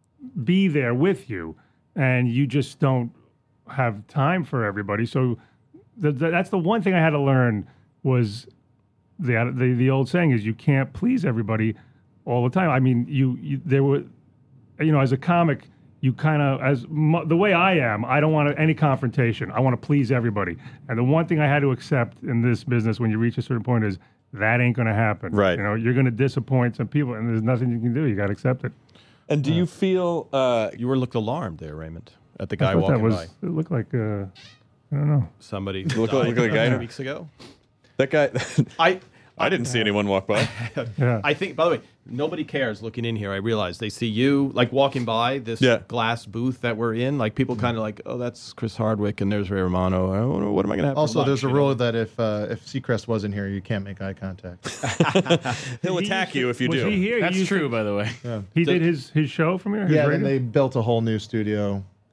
be there with you, and you just don't have time for everybody. So the, the, that's the one thing I had to learn was the, the the old saying is you can't please everybody all the time. I mean, you, you there were, you know, as a comic. You kind of, as mu- the way I am, I don't want any confrontation. I want to please everybody. And the one thing I had to accept in this business when you reach a certain point is that ain't going to happen. Right. You know, you're going to disappoint some people, and there's nothing you can do. You got to accept it. And do you feel uh, you were looked alarmed there, Raymond, at the I guy thought walking that was, by. It looked like, uh, I don't know. Somebody Look- died look like a guy- a few weeks ago. that guy? I I didn't see anyone walk by. Yeah. I think, by the way, nobody cares looking in here. I realize they see you like walking by this Yeah. glass booth that we're in. Like people kind of like, oh, that's Chris Hardwick and there's Ray Romano. I don't know, what am I going to have? for Also, lunch, there's a you rule know? that if uh, if Seacrest wasn't here, you can't make eye contact. He'll He attack used you to- if you was do. he here? That's He used true, to- by the way. he did his, his show from here? His yeah, radio? then they built a whole new studio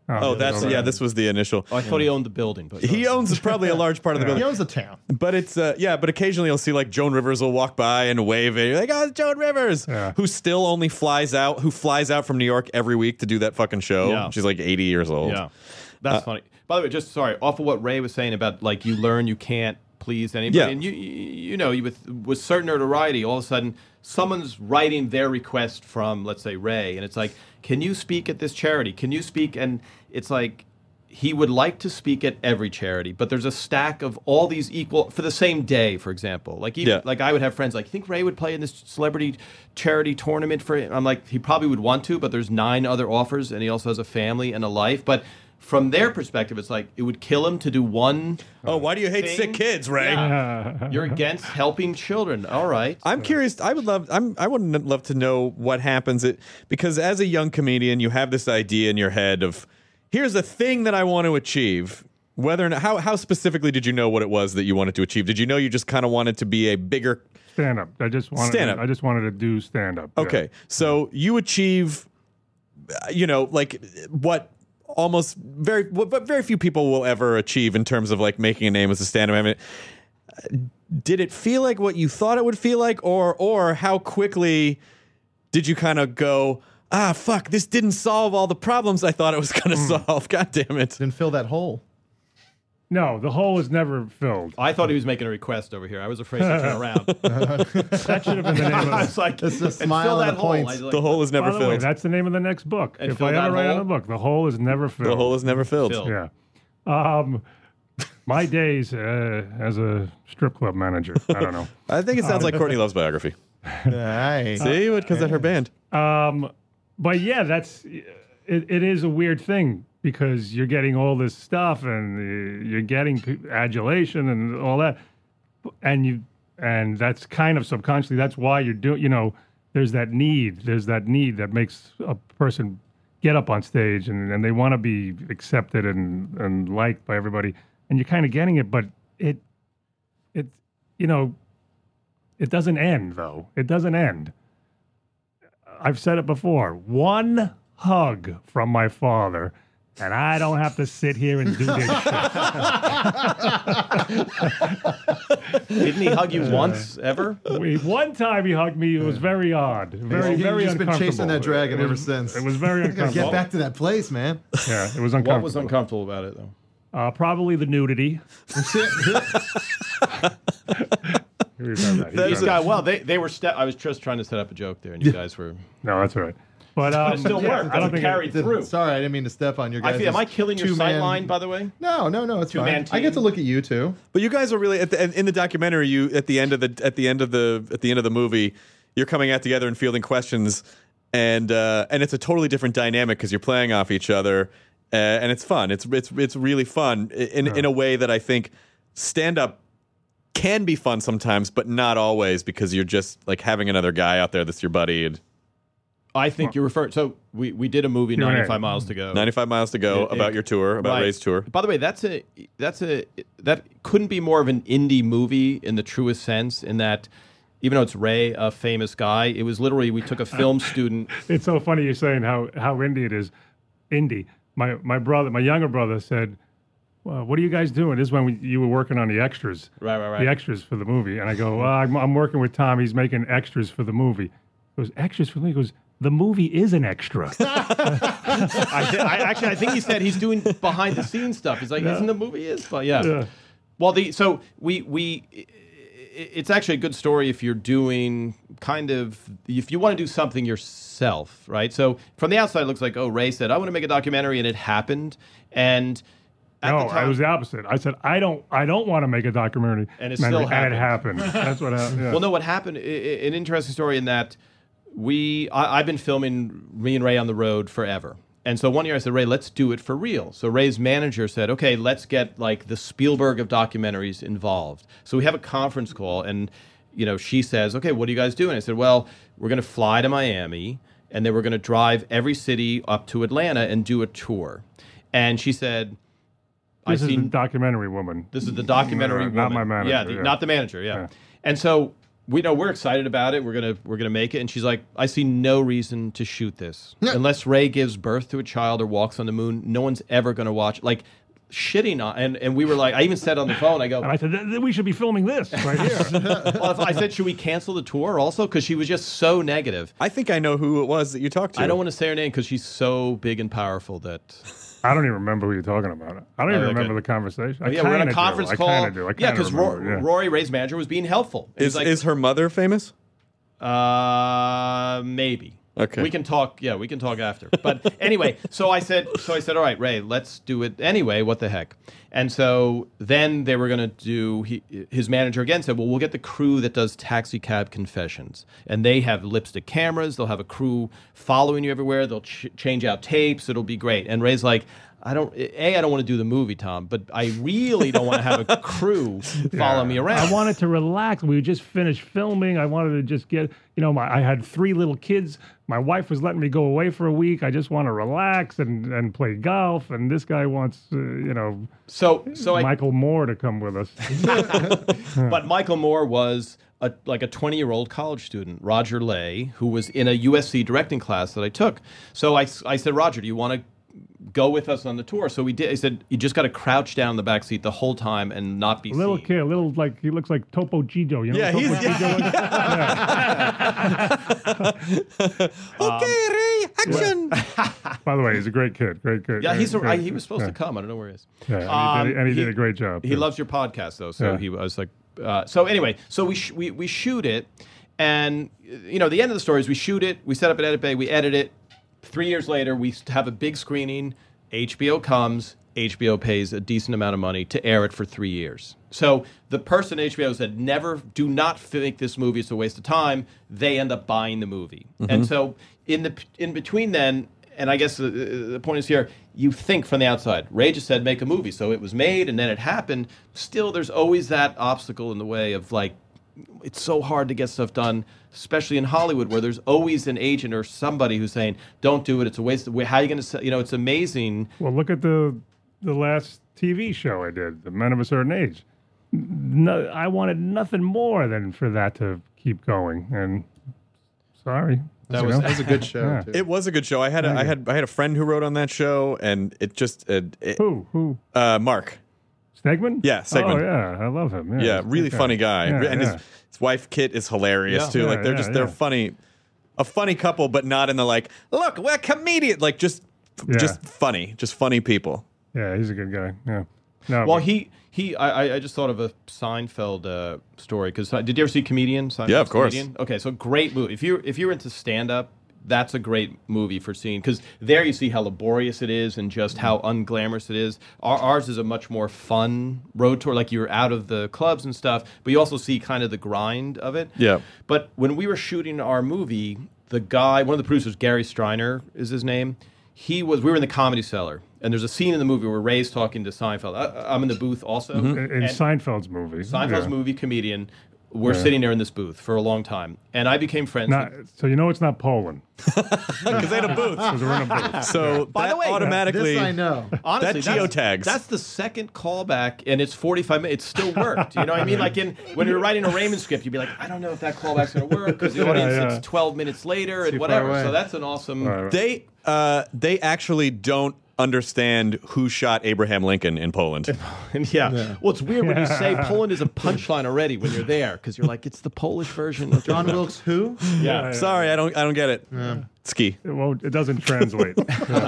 Oh, that's over yeah. there. This was the initial. Oh, I thought he owned the building, but He owns probably a large part of the He building. owns the town. But it's uh, yeah, but occasionally you'll see like Joan Rivers will walk by and wave it. You're like, oh, it's Joan Rivers, Yeah. who still only flies out, who flies out from New York every week to do that fucking show. Yeah. She's like eighty years old. Yeah, that's funny. By the way, just sorry, off of what Ray was saying about like you learn you can't please anybody, Yeah. and you you, you know you, with with certain notoriety, all of a sudden someone's writing their request from, let's say, Ray, and it's like, can you speak at this charity? Can you speak? And it's like he would like to speak at every charity, but there's a stack of all these equal for the same day, for example. Like even Yeah. like I would have friends like, think Ray would play in this celebrity charity tournament for him? I'm like, he probably would want to, but there's nine other offers, and he also has a family and a life. But from their perspective, it's like it would kill him to do one. Oh, why do you hate thing. sick kids, Ray? Yeah. You're against helping children. All right. I'm curious. I would love. I'm. I would love to know what happens. It because as a young comedian, you have this idea in your head of here's a thing that I want to achieve. Whether or not how how specifically did you know what it was that you wanted to achieve? Did you know you just kind of wanted to be a bigger stand up. I just wanted. Stand-up. I just wanted to do stand up. Okay, so you achieve, uh, you know, like what almost very, what very few people will ever achieve in terms of like making a name as a stand-up. I mean, uh, did it feel like what you thought it would feel like, or or how quickly did you kind of go, ah, fuck, this didn't solve all the problems I thought it was going to Mm. solve. God damn it! Didn't fill that hole. No, the hole is never filled. I thought he was making a request over here. I was afraid to turn around. That should have been the name of I it. was like, It's the and smile fill and that the hole. points. I was like, The hole is never By the way, filled. that's the name of the next book. And if fill I that ever write hole? on a book, the hole is never filled. The hole is never filled. Filled. Yeah. Um, my days uh, as a strip club manager. I don't know. I think it sounds like Courtney Love's biography. Nice. See, because at her band. Um, but yeah, that's it, it is a weird thing because you're getting all this stuff and uh, you're getting p- adulation and all that, and you and that's kind of subconsciously that's why you're doing. You know, there's that need. There's that need that makes a person get up on stage and, and they want to be accepted and and liked by everybody, and you're kind of getting it, but it it you know it doesn't end though. It doesn't end. I've said it before. One hug from my father, and I don't have to sit here and do this shit. Didn't he hug you once ever? We, one time he hugged me. It was very odd. Very, You've very just been uncomfortable. chasing that dragon It ever was- since. It was very I gotta uncomfortable. get back to that place, man. Yeah, it was uncomfortable. What was uncomfortable about it, though? Uh, probably the nudity. We've done that. He's These done guys, that. well, they, they were. Ste- I was just trying to set up a joke there, and you guys were. No, that's all right. But um, It still yeah, worked. I don't It think carried it, through. Sorry, I didn't mean to step on your I guys. feel. Am I killing your two-man- sight line, by the way? No, no, no. It's Two-man fine. I get to team. look at you too. But you guys are really at the, in the documentary. You at the end of the at the end of the at the end of the movie, you're coming out together and fielding questions, and uh, and it's a totally different dynamic because you're playing off each other, uh, and it's fun. It's it's it's really fun in in a way that I think stand up can be fun sometimes, but not always because you're just like having another guy out there that's your buddy. And I think you're referring. So we, we did a movie, Q and A. ninety-five miles to go. ninety-five miles to go It- about it- your tour, about Right. Ray's tour. By the way, that's a that's a that couldn't be more of an indie movie in the truest sense. In that, even though it's Ray, a famous guy, it was literally we took a film student. It's so funny you're saying how how indie it is. Indie. My my brother, my younger brother said, well, "What are you guys doing?" This is when we, you were working on the extras. Right, right, right. The extras for the movie, and I go, well, I'm, I'm working with Tom. He's making extras for the movie. He goes, extras for me. He goes, the movie is an extra. I, th- I actually I think he said he's doing behind the scenes stuff. He's like, isn't the movie is? But yeah. Yeah. Well, the so we we i- it's actually a good story if you're doing kind of if you want to do something yourself, right? So from the outside, it looks like, oh, Ray said I want to make a documentary, and it happened. And at No, the time, I was the opposite. I said, I don't, I don't want to make a documentary, And it still and it happened. That's what happened. Yeah. Well, no, what happened? I- I- an interesting story in that we I, I've been filming me and Ray on the road forever. And so one year I said, Ray, let's do it for real. So Ray's manager said, okay, let's get like the Spielberg of documentaries involved. So we have a conference call, and you know, she says, okay, what are you guys doing? I said, well, we're going to fly to Miami, and then we're going to drive every city up to Atlanta and do a tour. And she said, this I is seen the documentary woman. this is the documentary Uh, woman. not my manager, Yeah, the, yeah. not the manager, yeah. Yeah. And so we know we're excited about it. We're gonna we're gonna make it. And she's like, I see no reason to shoot this unless Ray gives birth to a child or walks on the moon. No one's ever gonna watch. Like shitting on. And and we were like, I even said on the phone, I go, And I said, "Th- th- we should be filming this right here. well, if I said, should we cancel the tour also? Because she was just so negative. I think I know who it was that you talked to. I don't want to say her name because she's so big and powerful that. I don't even remember who you're talking about. I don't Oh, even okay. remember the conversation. I Oh, yeah, we're in kinda a conference do. call. I kind of do. I yeah, kinda because Ro- remember, yeah. Rory, Ray's manager, was being helpful. He's Is like, is her mother famous? Uh, maybe. Okay. We can talk. Yeah, we can talk after. But anyway, so I said, so I said, all right, Ray, let's do it anyway. What the heck? And so then they were going to do. He, his manager again said, well, we'll get the crew that does Taxi Cab Confessions, and they have lipstick cameras. They'll have a crew following you everywhere. They'll ch- change out tapes. It'll be great. And Ray's like, I don't. A, I don't want to do the movie, Tom, but I really don't want to have a crew follow Yeah. me around. I wanted to relax. We just finished filming. I wanted to just get, you know, my, I had three little kids. My wife was letting me go away for a week. I just want to relax and, and play golf. And this guy wants, uh, you know, so so I, Michael Moore to come with us. But Michael Moore was a, like a twenty-year-old college student, Roger Lay, who was in a U S C directing class that I took. So I, I said, Roger, do you want to go with us on the tour? So we did. He said, you just got to crouch down in the back seat the whole time and not be A little seen. kid, a little like, he looks like Topo Gigio. You know Yeah, what he's- Topo Gigio is? Okay, Ray, action. By the way, he's a great kid. Great kid. Yeah, he's a, great, I, he was supposed yeah. to come. I don't know where he is. Yeah, and he, Um, did, and he, he- did a great job. He too. loves your podcast, though. So Yeah. he was like, uh, so anyway, so we, sh- we we shoot it, and you know, the end of the story is we shoot it, we set up an edit bay, we edit it. Three years later, we have a big screening. H B O comes. H B O pays a decent amount of money to air it for three years. So the person at H B O said, never, do not think this movie is a waste of time. They end up buying the movie. And so in the in between then, and I guess the, the point is here, you think from the outside. Ray just said, make a movie. So it was made and then it happened. Still, there's always that obstacle in the way of like, it's so hard to get stuff done, especially in Hollywood, where there's always an agent or somebody who's saying, don't do it. It's a waste of, how are you going to, you know, it's amazing. Well, look at the the last T V show I did, The Men of a Certain Age. No, I wanted nothing more than for that to keep going. And sorry, That you was- know? That was a good show. Yeah. Too. It was a good show. I had a, I had I had a friend who wrote on that show, and it just uh, it, Who? Who? uh, Mark. Stegman? Yeah, Stegman. Oh, yeah. I love him. Yeah, Yeah, he's a really good funny guy, Yeah, and yeah. his his wife Kit is hilarious Yeah. too. Yeah, like they're yeah, just they're yeah. funny, a funny couple, but not in the like, look, we're comedian, like just Yeah. just funny, just funny people. Yeah, he's a good guy. Yeah. No, Well, but- he, he I, I- I just thought of a Seinfeld uh, story, because did you ever see Comedian? Seinfeld's Yeah, of course. Comedian? Okay, so great movie. If you're, if you're into stand-up, that's a great movie for seeing, because there you see how laborious it is and just how unglamorous it is. Our, ours is a much more fun road tour, like you're out of the clubs and stuff, but you also see kind of the grind of it. Yeah. But when we were shooting our movie, the guy, one of the producers, Gary Striner is his name, he was, we were in the Comedy Cellar, and there's a scene in the movie where Ray's talking to Seinfeld. I, I'm in the booth also. in, in and- Seinfeld's movie. Seinfeld's yeah. movie comedian. We're Yeah. sitting there in this booth for a long time, and I became friends. Not, with, so you know it's not Poland. Because they had a booth. Because we're in a booth. So By that the way- automatically This I know. honestly, that that's- geotags. That's the second callback, and it's forty-five minutes. It still worked. You know what I mean? Like in when you're writing a Raymond script, you'd be like, I don't know if that callback's going to work because the audience yeah. it's twelve minutes later and Too far whatever. away. So that's an awesome. Right, right. they uh, they actually don't understand who shot Abraham Lincoln in Poland. And yeah. Well, it's weird when you say Poland is a punchline already when you're there because you're like, it's the Polish version of John Wilkes who? Yeah. Sorry, I don't I don't get it. Ski. It won't. It doesn't translate. Yeah.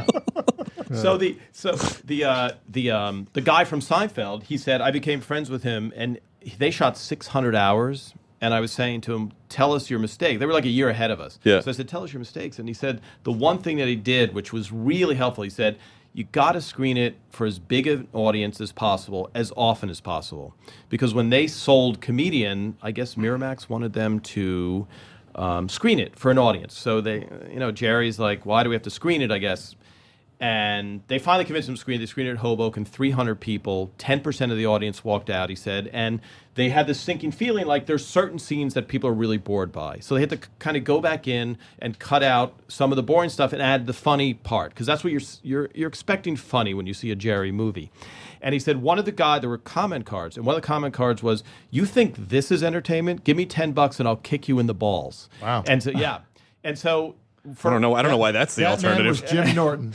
So the so the uh, the um, the guy from Seinfeld, he said I became friends with him, and they shot six hundred hours. And I was saying to him, "Tell us your mistake." They were like a year ahead of us. Yeah. So I said, "Tell us your mistakes." And he said the one thing that he did, which was really helpful, he said, "You got to screen it for as big an audience as possible, as often as possible, because when they sold Comedian, I guess Miramax wanted them to." Um, screen it for an audience. So they, you know, Jerry's like, why do we have to screen it, I guess? And they finally convinced him to screen it. They screened it at Hoboken, three hundred people, ten percent of the audience walked out, he said. And they had this sinking feeling like there's certain scenes that people are really bored by. So they had to k- kind of go back in and cut out some of the boring stuff and add the funny part, because that's what you're, you're, you're expecting funny when you see a Jerry movie. And he said one of the guy there were comment cards, and one of the comment cards was, "You think this is entertainment? Give me ten bucks and I'll kick you in the balls." Wow. And so yeah, and so. For, I don't know. I don't know why that's the that alternative. man was Jim Norton.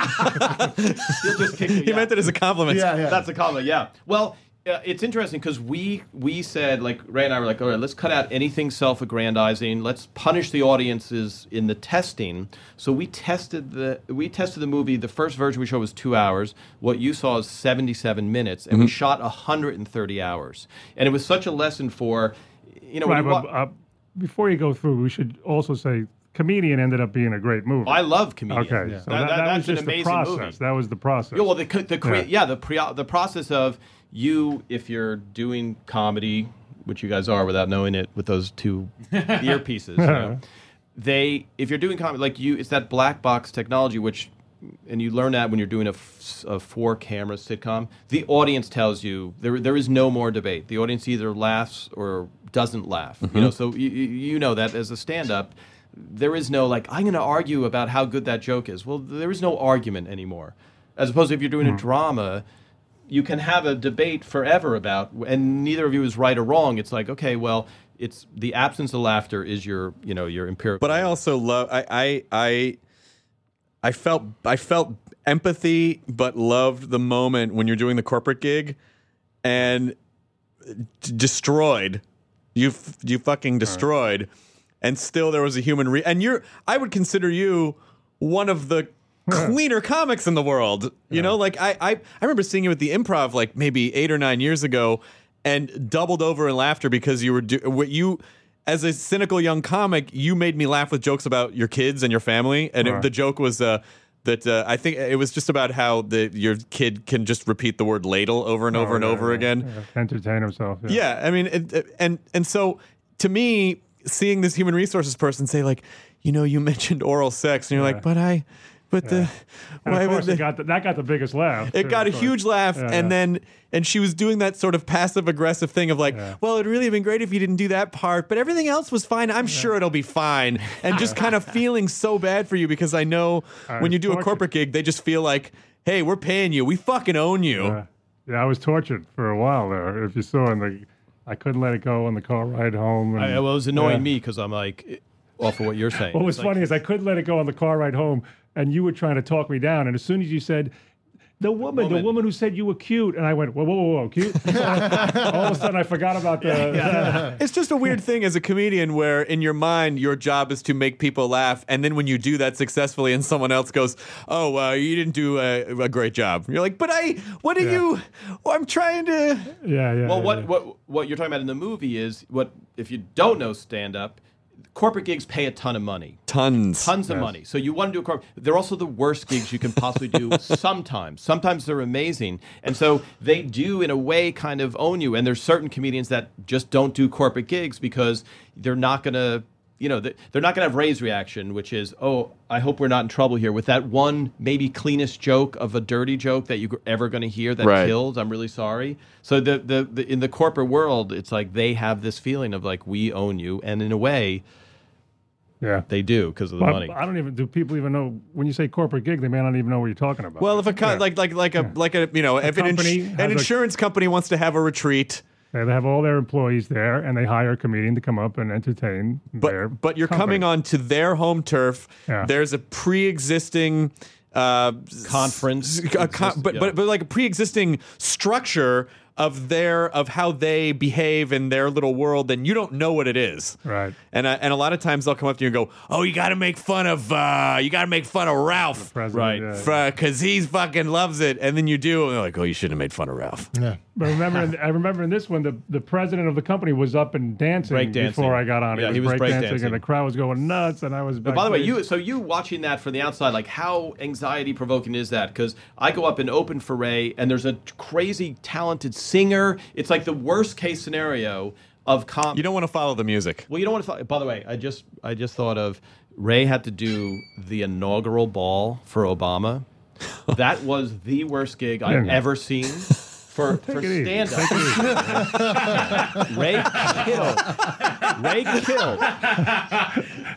He'll just kick you, He yeah. meant it as a compliment. Yeah, yeah. That's a compliment, yeah. Well, uh, it's interesting because we we said, like, Ray and I were like, all right, let's cut out anything self-aggrandizing. Let's punish the audiences in the testing. So we tested the we tested the movie. The first version we showed was two hours. What you saw is seventy-seven minutes, and Mm-hmm. we shot one hundred thirty hours. And it was such a lesson for, you know, when Right, you wa- but, uh, before you go through, we should also say Comedian ended up being a great movie. I love Comedian. Okay, Yeah. so That- that, that- that that's was an just the amazing process. movie. That was the process. Yeah, well, the the crea- Yeah. yeah. the pre- the process of you, if you're doing comedy, which you guys are without knowing it, with those two earpieces, you know, they if you're doing comedy, like you, it's that black box technology, which, and you learn that when you're doing a, f- a four camera sitcom. The audience tells you there there is no more debate. The audience either laughs or doesn't laugh. You know, so you you know that as a stand up. There is no, like, I'm going to argue about how good that joke is. Well, there is no argument anymore. As opposed to if you're doing a drama, you can have a debate forever about, and neither of you is right or wrong. It's like, okay, well, it's the absence of laughter is your, you know, your empirical. But I also love. I I I, I felt I felt empathy, but loved the moment when you're doing the corporate gig, and d- destroyed. You f- you fucking destroyed, and still there was a human. Re- and you're. I would consider you one of the cleaner comics in the world. You know, like I, I I remember seeing you at the Improv like maybe eight or nine years ago, and doubled over in laughter because you were do- what you. As a cynical young comic, you made me laugh with jokes about your kids and your family, and it, Right. the joke was uh, that uh, I think it was just about how the your kid can just repeat the word ladle over and over Oh, and yeah, over yeah, again. yeah. Entertain himself. Yeah. Yeah, I mean, it, it- and and so to me, seeing this human resources person say like, you know, you mentioned oral sex, and you're Yeah. like, but I, but the, And why of would course, the- it got the, that got the biggest laugh. it too, got a of course. huge laugh, Yeah, and yeah. then and she was doing that sort of passive aggressive thing of like, Yeah. well, it'd really have been great if you didn't do that part, but everything else was fine. I'm sure it'll be fine, and just kind of feeling so bad for you because I know I when was you do a tortured. corporate gig, they just feel like, hey, we're paying you, we fucking own you. Yeah. yeah, I was tortured for a while there. If you saw in the, I couldn't let it go on the car ride home. And, I, well, it was annoying yeah. me because I'm like, off of what you're saying. What was It's like- funny is I couldn't let it go on the car ride home, and you were trying to talk me down. And as soon as you said, the woman, Woman. the woman who said you were cute, and I went, whoa, whoa, whoa, whoa, cute. All of a sudden, I forgot about the. It's just a weird thing as a comedian where in your mind your job is to make people laugh, and then when you do that successfully and someone else goes, oh, uh, you didn't do a, a great job. You're like, but I, what are Yeah. you, well, I'm trying to. Yeah, yeah. Well, yeah, what, yeah. what what you're talking about in the movie is what if you don't know stand up, corporate gigs pay a ton of money. Tons. Tons of money. So you want to do a corporate. They're also the worst gigs you can possibly do sometimes. Sometimes they're amazing. And so they do, in a way, kind of own you. And there's certain comedians that just don't do corporate gigs because they're not going to, you know, they're not going to have Ray's reaction, which is, oh, I hope we're not in trouble here with that one maybe cleanest joke of a dirty joke that you're ever going to hear that Right. killed. I'm really sorry. So the, the the in the corporate world, it's like they have this feeling of like, we own you. And in a way, Yeah. they do because of the But money. I don't even. Do people even know when you say corporate gig? They may not even know what you're talking about. Well, if a co- Yeah. like like like a like a you know if an, company ins- has an a- insurance company wants to have a retreat, They have all their employees there, and they hire a comedian to come up and entertain their. but but you're company. coming on to their home turf. Yeah. There's a pre-existing uh, Conference. s- a con- Exist- but yeah. but but like a pre-existing structure of their of how they behave in their little world, and you don't know what it is. Right. And I, and a lot of times they'll come up to you and go, "Oh, you got to make fun of uh, you got to make fun of Ralph." President, yeah. Because he's fucking loves it, and then you do, and they're like, "Oh, you shouldn't have made fun of Ralph." Yeah. But remember, in- I remember in this one, the, the president of the company was up and dancing Breakdancing. before I got on. Yeah, he he was was breakdancing, breakdancing. and the crowd was going nuts, and I was. But by the way, backstage. you so you watching that from the outside, like how anxiety provoking is that? Because I go up and open for Ray, and there's a crazy talented singer. It's like the worst case scenario of com. You don't want to follow the music. Well, you don't want to. By the way, I just I just thought of Ray had to do the inaugural ball for Obama. That was the worst gig I've Yeah. ever seen for for it easy. stand Take it easy. up. Ray killed. Ray killed.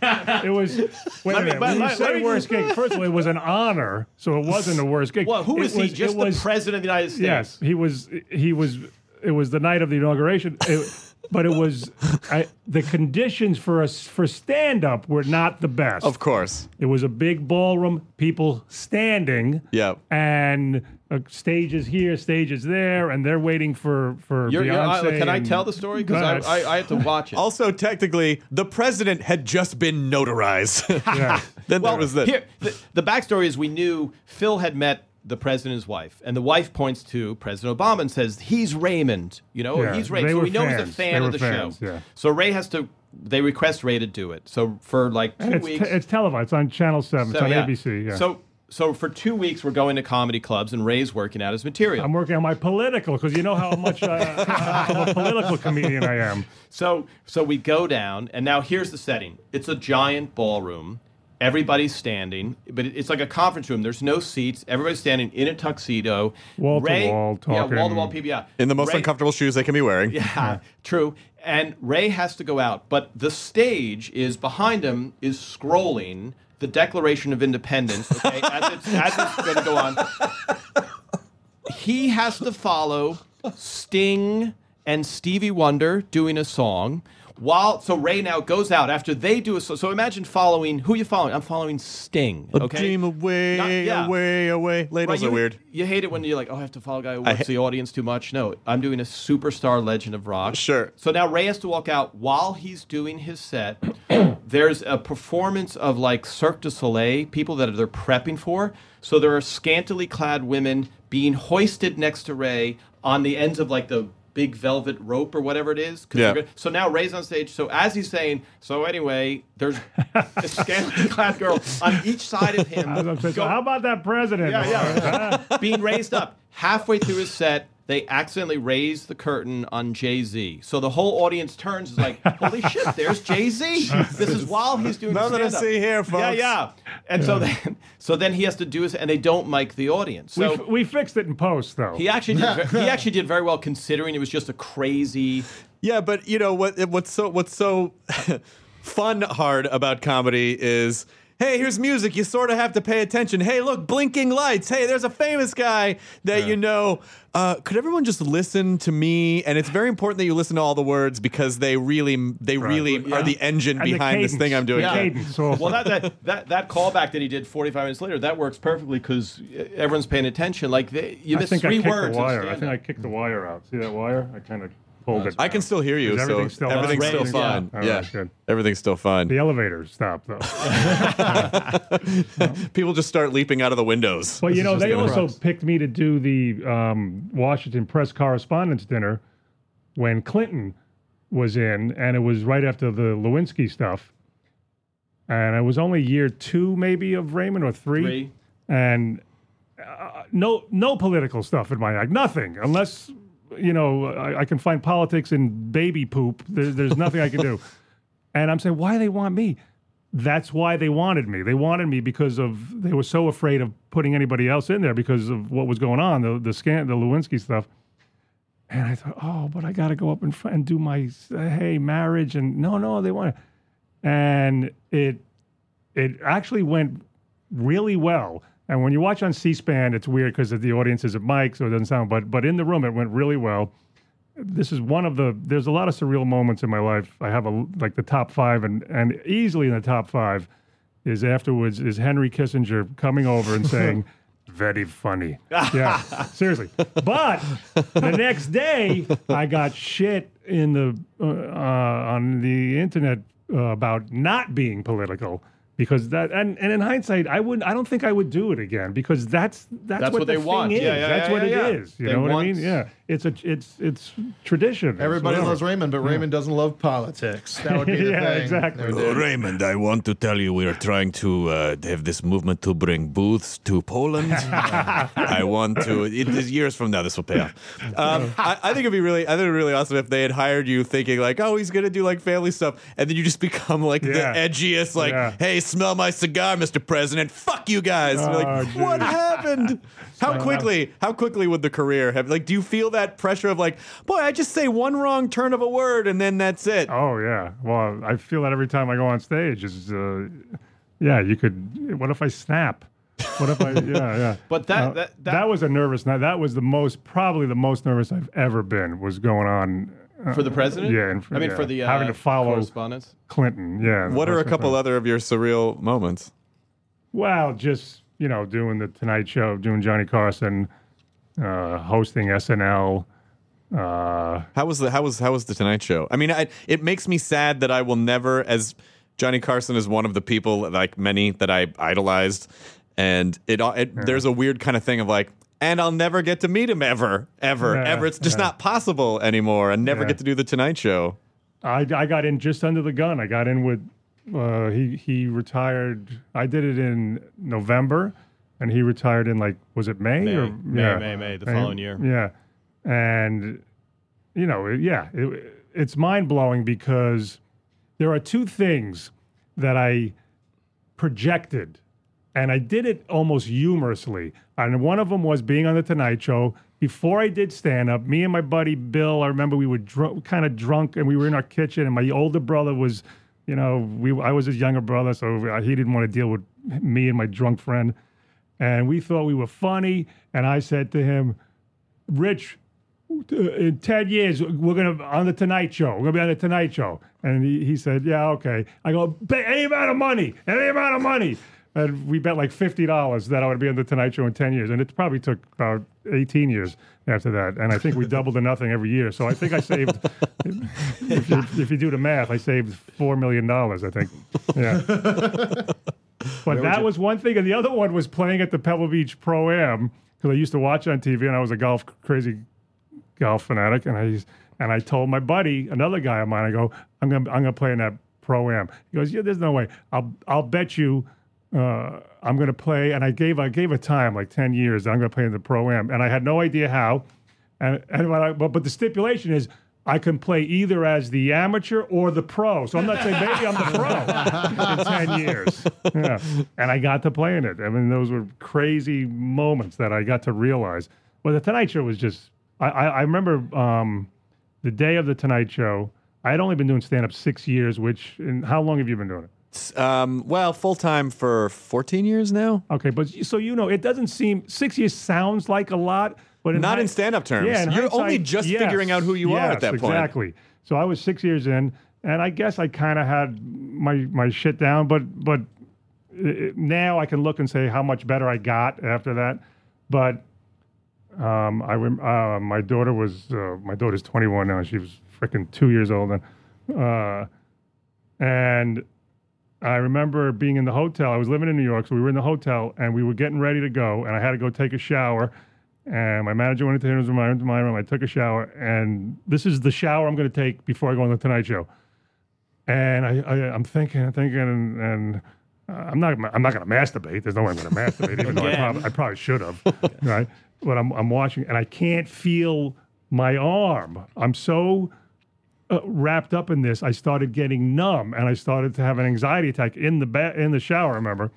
it was. Wait Let a me- minute. but When you let- say let me- worst gig, first of all, it was an honor, so it wasn't the worst gig. Well, who It is he? was- Just it the was- president of the United States. Yes, he was. He was. It was the night of the inauguration. It, but it was I, the conditions for us for stand up were not the best. Of course. It was a big ballroom, people standing. Yep. And uh, stages here, stages there, and they're waiting for for You're, you're, I, Beyonce. can I and- tell the story? Go Because I, ahead. I, I had to watch it. Also, technically, the president had just been notarized. Yeah. then well, there was this. here, the, the backstory is we knew Phil had met the president's wife, and the wife points to President Obama and says, he's Raymond. You know, Yeah, he's Ray. they So were we know he's a fans. fan They of were the fans, show. yeah. So Ray has to, they request Ray to do it. So for like two And it's, weeks. te- it's televised. It's on Channel Seven. so, it's on yeah. A B C. Yeah. So, so for two weeks, we're going to comedy clubs, and Ray's working out his material. I'm working on my political because you know how much uh, of a political comedian I am. So so we go down, and now here's the setting. It's a giant ballroom. Everybody's standing, but it- it's like a conference room. There's no seats. Everybody's standing in a tuxedo. Wall to Ray, wall, Yeah, talking. wall to wall people. Yeah, In the most Ray- uncomfortable shoes they can be wearing. Yeah, true. And Ray has to go out, but the stage is behind him is scrolling the Declaration of Independence. Okay, as it's as it's going to go on. He has to follow Sting and Stevie Wonder doing a song. While so Ray now goes out after they do a so, so imagine following who are you following? I'm following Sting. A Okay, dream away, Not- yeah. away, away. Ladles Right, you, are weird. You hate it when you're like, oh, I have to follow a guy who I works ha- the audience too much. No, I'm doing a superstar Legend of Rock. Sure. So now Ray has to walk out while he's doing his set. There's a performance of like Cirque du Soleil, people that they're prepping for. So there are scantily clad women being hoisted next to Ray on the ends of like the big velvet rope or whatever it is. 'Cause Yeah. they're gonna- So now Ray's on stage. So as he's saying, so anyway, there's a scantily clad girl on each side of him. I was gonna say, so go- how about that president? yeah, yeah. Being raised up. Halfway through his set, they accidentally raise the curtain on Jay-Z. So the whole audience turns is like, holy shit, there's Jay-Z. This is while he's doing Nothing to stand-up. see here, folks. Yeah, yeah. And so then so then he has to do his and they don't mic the audience. we, So f- we fixed it in post though. he actually did ve- he actually did very well considering it was just a crazy Yeah, but you know what? What's so what's so fun hard about comedy is, hey, here's music. You sort of have to pay attention. Hey, look, blinking lights. Hey, there's a famous guy that you know. Uh, could everyone just listen to me? And it's very important that you listen to all the words because they really, they really Yeah. are the engine And the behind this cadence. thing I'm doing. The cadence also. well, that, that that that callback that he did forty-five minutes later, that works perfectly because everyone's paying attention. Like they, you I miss think I three kicked words. the in wire. I stand-up. think I kicked the wire out. See that wire? I kind of pulled it. I can down. still hear you, Is so everything still on? everything's still Everything's- fine. yeah. Yeah, All right, good. everything's still fine. The elevator stopped though. People just start leaping out of the windows. But you know, just they gonna also cross. picked me to do the um, Washington Press Correspondents' Dinner when Clinton was in, and it was right after the Lewinsky stuff. And I was only year two, maybe, of Raymond, or three. Three. And uh, no, no political stuff in my act. Nothing, unless you know I, I can find politics in baby poop. There, there's nothing I can do. And I'm saying, why do they want me? That's why they wanted me. They wanted me because of they were so afraid of putting anybody else in there because of what was going on, the the scan, the Lewinsky stuff. And I thought, oh, but I got to go up in front and do my uh, hey marriage and no, no, they want it. And it it actually went really well. And when you watch on C-SPAN, it's weird because the audience is at mic, so it doesn't sound. But but in the room, it went really well. This is one of the. There's a lot of surreal moments in my life. I have a like the top five, and and easily in the top five is afterwards is Henry Kissinger coming over and saying, "Very funny." Yeah, seriously. But the next day, I got shit in the uh, uh, on the internet uh, about not being political. Because that and, and in hindsight, I would I don't think I would do it again because that's that's, That's what, what the they thing want. is. Yeah, yeah, that's yeah, what yeah, it yeah. is. You They know what I want- mean? Yeah, it's a it's it's tradition. It's Everybody whatever. loves Raymond, but Raymond doesn't love politics. That would be the Yeah, thing. exactly. They would do. Raymond, I want to tell you we are trying to uh, have this movement to bring booths to Poland. I want to. It is years from now. This will pay off. Um, I, I think it'd be really, I think it'd be really awesome if they had hired you thinking like, oh, he's gonna do like family stuff, and then you just become like Yeah. the edgiest, like, Yeah. hey, smell my cigar, Mister President. Fuck you guys. Oh, You're like, geez. what happened? How quickly? How quickly would the career have? Like, do you feel that pressure of like, boy, I just say one wrong turn of a word and then that's it? Oh yeah. Well, I feel that every time I go on stage. Is uh, yeah, you could. What if I snap? What if I? Yeah, yeah. But that- Uh, that- that- that was a nervous night. That was the most, probably the most nervous I've ever been. Was going on uh, For the president? Yeah, and I mean, yeah, for the uh, having to follow correspondence. Clinton. Yeah. What are a couple other of your surreal moments? Well, just you know, doing the Tonight Show, doing Johnny Carson, uh, hosting S N L. Uh, How was the how was how was the Tonight Show? I mean, I, it makes me sad that I will never, as Johnny Carson is one of the people like many that I idolized, and it, it Yeah. there's a weird kind of thing of like, and I'll never get to meet him ever, ever, Yeah, ever. It's just yeah. not possible anymore, and never Yeah. get to do the Tonight Show. I, I got in just under the gun. I got in with uh, he he retired. I did it in November, and he retired in like was it May, May. or May, yeah. May, May, the And- following year. Yeah, and you know it- yeah, it, it's mind blowing because there are two things that I projected, and I did it almost humorously. And one of them was being on the Tonight Show. Before I did stand up, me and my buddy Bill, I remember we were dr- kind of drunk, and we were in our kitchen, and my older brother was, you know, we I was his younger brother, so he didn't want to deal with me and my drunk friend. And we thought we were funny, and I said to him, Rich, uh, in ten years, we're going to, on the Tonight Show, we're going to be on the Tonight Show. And he, he said, yeah, okay. I go, bet any amount of money, any amount of money. And we bet like fifty dollars that I would be on the Tonight Show in ten years. And it probably took about eighteen years after that. And I think we doubled to nothing every year. So I think I saved, if, you, if you do the math, I saved four million dollars, I think. Yeah. But that was one thing. And the other one was playing at the Pebble Beach Pro-Am, because I used to watch it on T V, and I was a golf, crazy golf fanatic. And I and I told my buddy, another guy of mine, I go, I'm gonna I'm gonna play in that Pro-Am. He goes, yeah, there's no way. I'll I'll bet you uh, I'm gonna play. And I gave I gave a time like ten years. I'm gonna play in the Pro-Am, and I had no idea how. And and when I, but but the stipulation is, I can play either as the amateur or the pro. So I'm not saying maybe I'm the pro in ten years. Yeah. And I got to play in it. I mean, those were crazy moments that I got to realize. Well, the Tonight Show was just, I, I, I remember um, the day of the Tonight Show, I had only been doing stand-up six years, which, and how long have you been doing it? Um, well, full time for fourteen years now. Okay, but so you know, it doesn't seem, six years sounds like a lot. But in Not hi- in stand-up terms. Yeah, in You're hindsight, only just yes, figuring out who you are at yes, that point. Exactly. So I was six years in, and I guess I kind of had my my shit down. But but it, now I can look and say how much better I got after that. But um, I rem- uh, my daughter was uh, my daughter's twenty-one now. She was freaking two years old then, uh, and I remember being in the hotel. I was living in New York, so we were in the hotel, and we were getting ready to go, and I had to go take a shower. And my manager went into his room, I went to my room, I took a shower, and this is the shower I'm going to take before I go on the Tonight Show. And I, I, I'm thinking, I'm thinking, and, and uh, I'm not, I'm not going to masturbate. There's no way I'm going to masturbate, even though I probably, I probably should have, right? But I'm, I'm watching, and I can't feel my arm. I'm so uh, wrapped up in this. I started getting numb, and I started to have an anxiety attack in the ba- in the shower. I remember.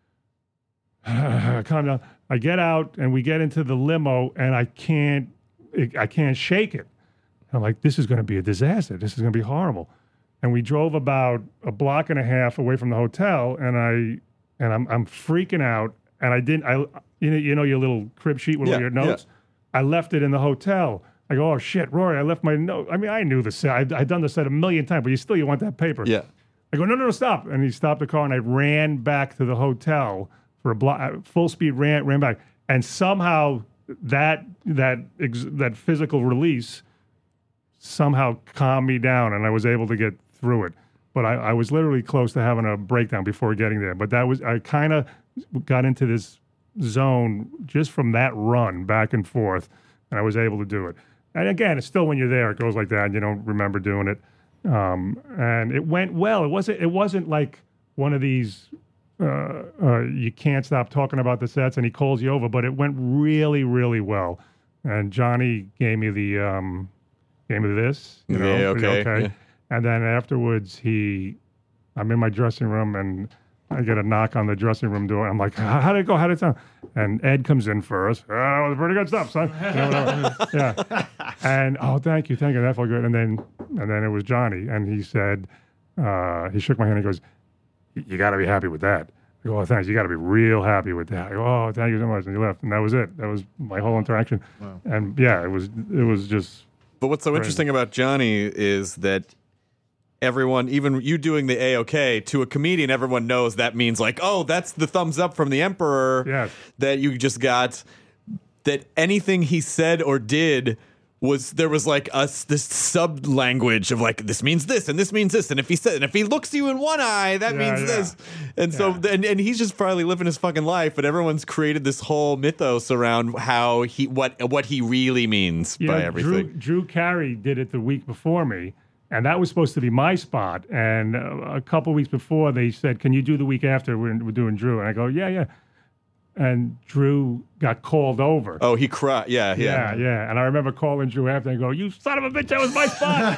Calm down. I get out and we get into the limo, and I can't, I can't shake it. I'm like, this is going to be a disaster. This is going to be horrible. And we drove about a block and a half away from the hotel, and I, and I'm, I'm freaking out. And I didn't, I, you know, you know your little crib sheet with Yeah, all your notes. I left it in the hotel. I go, oh shit, Rory, I left my note. I mean, I knew the set. I'd, I'd done the set a million times, but you still, you want that paper. Yeah. I go, no, no, no, stop. And he stopped the car, and I ran back to the hotel for a block, full speed, ran ran back. And somehow that that ex, that physical release somehow calmed me down, and I was able to get through it. But I, I was literally close to having a breakdown before getting there. But that was, I kind of got into this zone just from that run back and forth, and I was able to do it. And again, it's still when you're there, it goes like that, and you don't remember doing it. Um, and it went well. It wasn't. It wasn't like one of these. Uh, uh, you can't stop talking about the sets, and he calls you over. But it went really, really well. And Johnny gave me the um, gave me this. You know, Yeah, okay, okay. yeah. And then afterwards, he, I'm in my dressing room, and I get a knock on the dressing room door. I'm like, how did it go? How did it sound? And Ed comes in first. Oh, that was pretty good stuff, son. You know, whatever. Yeah. And oh, thank you, thank you. That felt good. And then, and then it was Johnny, and he said, uh, he shook my hand and he goes, "You got to be happy with that." I go, "Oh, thanks. You got to be real happy with that." I go, "Oh, thank you so much." And he left, and that was it. That was my whole interaction. Wow. And yeah, it was it was just. But what's so crazy. interesting about Johnny is that everyone, even you doing the A-OK, to a comedian, everyone knows that means like, oh, that's the thumbs up from the Emperor yes. that you just got. That anything he said or did was, there was like a, this sub language of like, this means this and this means this, and if he said, and if he looks you in one eye, that yeah, means yeah. this, and yeah. so and, and he's just probably living his fucking life, but everyone's created this whole mythos around how he what what he really means you by know, everything. Drew, Drew Carey did it the week before me, and that was supposed to be my spot. And uh, a couple weeks before, they said, "Can you do the week after? We're, we're doing Drew." And I go, "Yeah, yeah." And Drew got called over. Oh, he cried. Yeah, yeah, yeah, yeah. And I remember calling Drew after and go, "You son of a bitch, that was my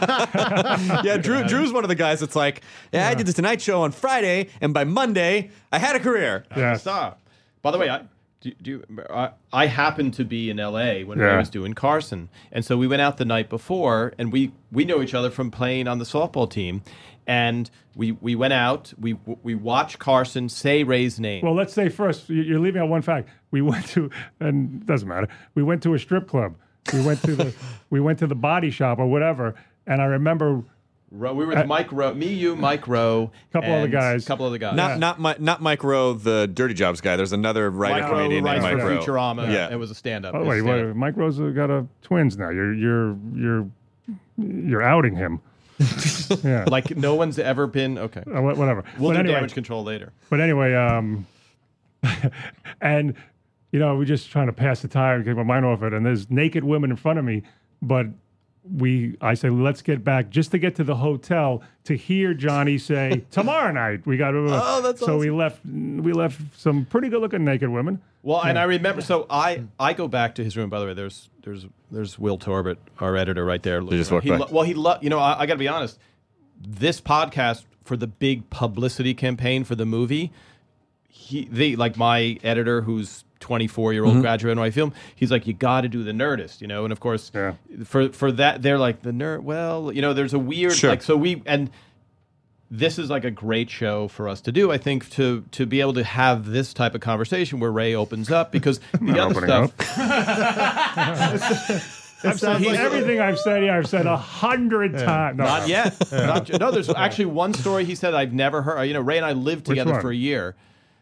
spot." yeah, Drew. Drew's one of the guys that's like, yeah, I did the Tonight Show on Friday, and by Monday, I had a career. Yeah. Stop. By the way, I do, do you, I, I happened to be in L A when Yeah. Ray was doing Carson, and so we went out the night before, and we we know each other from playing on the softball team, and we we went out, we we watched Carson say Ray's name. Well, let's say first, you- you're leaving out one fact. We went to, and it doesn't matter. We went to a strip club. We went to the we went to the Body Shop or whatever, and I remember. Ro, we were with Mike Rowe, me, you, Mike Rowe, couple other guys, couple other guys. Not not my, not Mike Rowe, the Dirty Jobs guy. There's another writer Mike Rowe comedian named writes Mike for Rowe. Futurama. Yeah, it was a stand-up. Oh It was wait, a wait, stand-up. Mike Rose got a twins now. You're you're you're you're outing him. Yeah, Like no one's ever been okay. Uh, wha- whatever. We'll But do anyway, damage control later. But anyway, um, and you know, we're just trying to pass the time, get my mind off it. And there's naked women in front of me, but we, I say, let's get back just to get to the hotel to hear Johnny say, "Tomorrow night we got to." Oh, that's so awesome. we left. We left some pretty good-looking naked women. Well, and I remember. So I, I go back to his room. By the way, there's there's there's Will Torbett, our editor, right there. You just walked he by. lo- well, he lo- you know, I, I got to be honest. This podcast for the big publicity campaign for the movie, he they like my editor who's twenty-four year old Mm-hmm. graduate in my film. He's like, you got to do the Nerdist, you know. And of course, Yeah. for for that they're like the nerd. Well, you know, there's a weird Sure. like so we and. This is like a great show for us to do, I think, to to be able to have this type of conversation where Ray opens up, because the other opening stuff. I've said everything I've said here. I've said a hundred times. No, Not no. yet. Not ju- no, there's actually one story he said I've never heard. You know, Ray and I lived Which together one? for a year.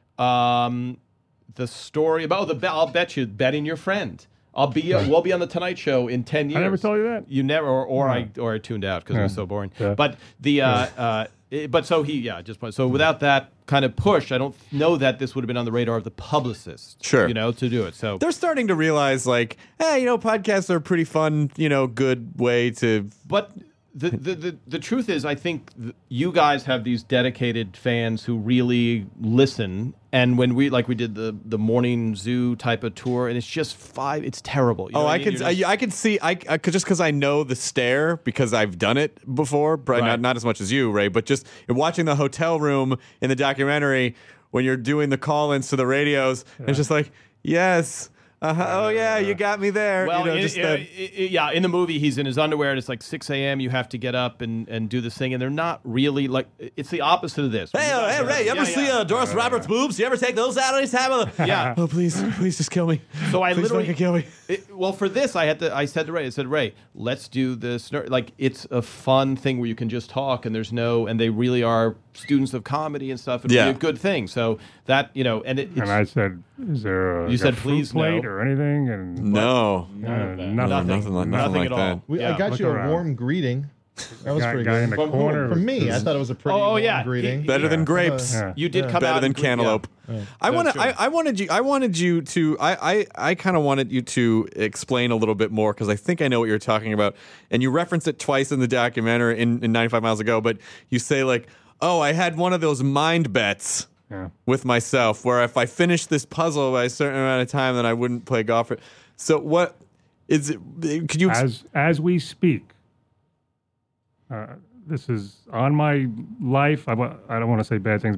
Um, the story about oh, the be- I'll bet you betting your friend. I'll be uh, we'll be on the Tonight Show in ten years. never told you that? You never, or, or No. I or I tuned out because it was so boring. Yeah. But the uh, uh, it- but so he yeah just so without that kind of push, I don't know that this would have been on the radar of the publicist. Sure. you know, to do it. So They're starting to realize, like, hey, you know, podcasts are a pretty fun, you know, good way to. But the, the, the, the truth is, I think th- you guys have these dedicated fans who really listen. And when we, like we did the, the morning zoo type of tour, and it's just five, it's terrible. You know Oh, what I mean? can, You're I, just- I can see, I, I could just because I know the stare because I've done it before, probably Right. not not as much as you, Ray, but just watching the hotel room in the documentary when you're doing the call-ins to the radios, it's just like, yes, uh-huh, oh yeah, you got me there. Well, you know, in- just in- that- in- yeah, in the movie, he's in his underwear, and it's like six a.m. You have to get up and, and do this thing, and they're not really like. It's the opposite of this. Hey, uh, hey, Ray, you ever Yeah, see yeah. uh, Doris Roberts' boobs? You ever take those out anytime? Yeah. Oh, please, please just kill me. So I Please literally fucking kill me. It, well, for this, I had to. I said to Ray, I said, Ray, let's do this. ner- Like, it's a fun thing where you can just talk, and there's no, and they really are students of comedy and stuff. It'd Yeah. be a good thing. So that you know, and it, it's, And I said, "Is there a, You like said, a fruit "Please, no." plate or anything?" And No. uh, nothing. Nothing. Nothing, nothing, Nothing like at all. that. We, Yeah. I got Look you a around. warm greeting. That was guy, pretty guy good. in the From who? corner. For me, I thought it was a pretty Oh, warm yeah. greeting. He- Better than grapes. Yeah. you did Yeah. come Better out than and gre- yeah. cantaloupe. I want That's to. I, true. I wanted you. I wanted you to. I. I, I kind of wanted you to explain a little bit more because I think I know what you're talking about. And you reference it twice in the documentary in, in ninety-five Miles Ago. But you say like, "Oh, I had one of those mind bets Yeah. with myself where if I finished this puzzle by a certain amount of time, then I wouldn't play golf." So what is it? Could you? As as we speak, uh, this is on my life. I, wa- I don't want to say bad things, but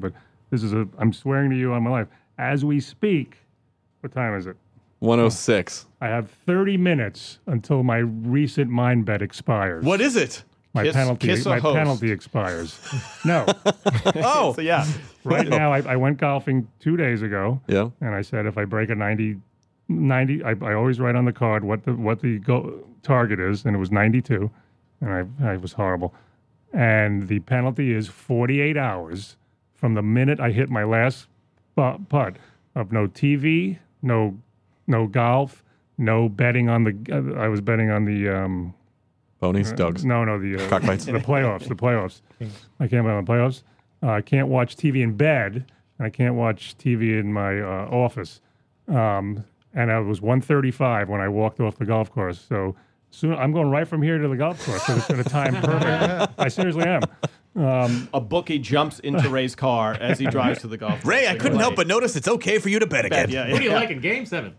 This is a. I'm swearing to you on my life. As we speak, what time is it? one oh six. I have thirty minutes until my recent mind bet expires. What is it? My Kiss- penalty. kiss a my host. penalty expires. No. Oh, So yeah, Right now, I, I went golfing two days ago. Yeah. And I said if I break a ninety, ninety, I, I always write on the card what the what the go, target is, and it was ninety-two, and I I was horrible. And the penalty is forty-eight hours from the minute I hit my last pu- putt of no T V, no no golf, no betting on the. Uh, I was betting on the. Um, Ponies, dogs. no, no, the uh, Cockfights. the playoffs, the playoffs. I can't bet on the playoffs. Uh, I can't watch T V in bed, and I can't watch T V in my uh, office. Um, and it was one thirty-five when I walked off the golf course. So soon I'm going right from here to the golf course. So it's going to time perfect. I seriously am. Um, a bookie jumps into Ray's car as he drives to the golf. Ray, I couldn't help but notice it's okay for you to bet again. Yeah, What do you yeah. like in Game Seven?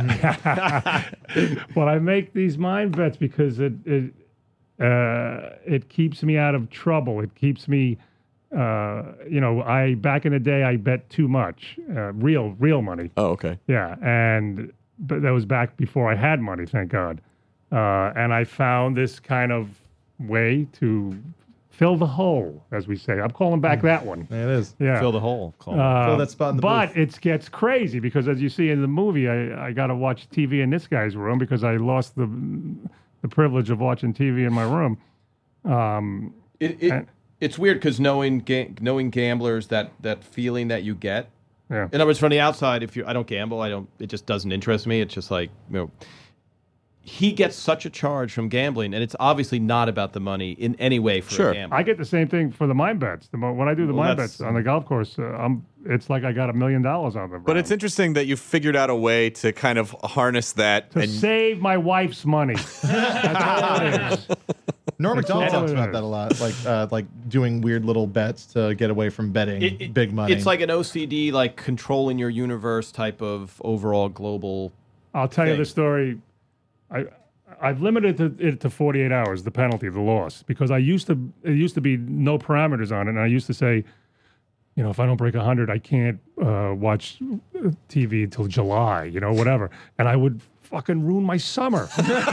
well, I make these mind bets because it it uh, it keeps me out of trouble. It keeps me. Uh, you know, I back in the day I bet too much, uh, real real money. Oh, okay. Yeah, and but that was back before I had money, thank God. Uh, and I found this kind of way to fill the hole, as we say. I'm calling back that one. There it is. Yeah, Fill the hole. Call Uh, Fill that spot in the but booth. it gets crazy because, as you see in the movie, I, I got to watch T V in this guy's room because I lost the the privilege of watching T V in my room. Um, It, it, And- it's weird because knowing ga- knowing gamblers, that that feeling that you get. yeah. In other words, from the outside, if you, I don't gamble, I don't. It just doesn't interest me. It's just like, you know, he gets such a charge from gambling, and it's obviously not about the money in any way for Sure. a gambler. I get the same thing for the mind bets. The mo- when I do the Well, mind that's- bets on the golf course, uh, I'm, it's like I got a million dollars on them. But it's interesting that you figured out a way to kind of harness that. to and save my wife's money. That's all it is. Norm That's Macdonald all talks it about is. that a lot, like uh, like doing weird little bets to get away from betting It- it- big money. It's like an O C D, like controlling your universe type of overall global. I'll tell you thing. the story. I I've limited it to, it to forty-eight hours, the penalty, the loss, because I used to it used to be no parameters on it, and I used to say, you know, if I don't break one hundred, I can't uh, watch T V until July, you know, whatever, and I would fucking ruin my summer.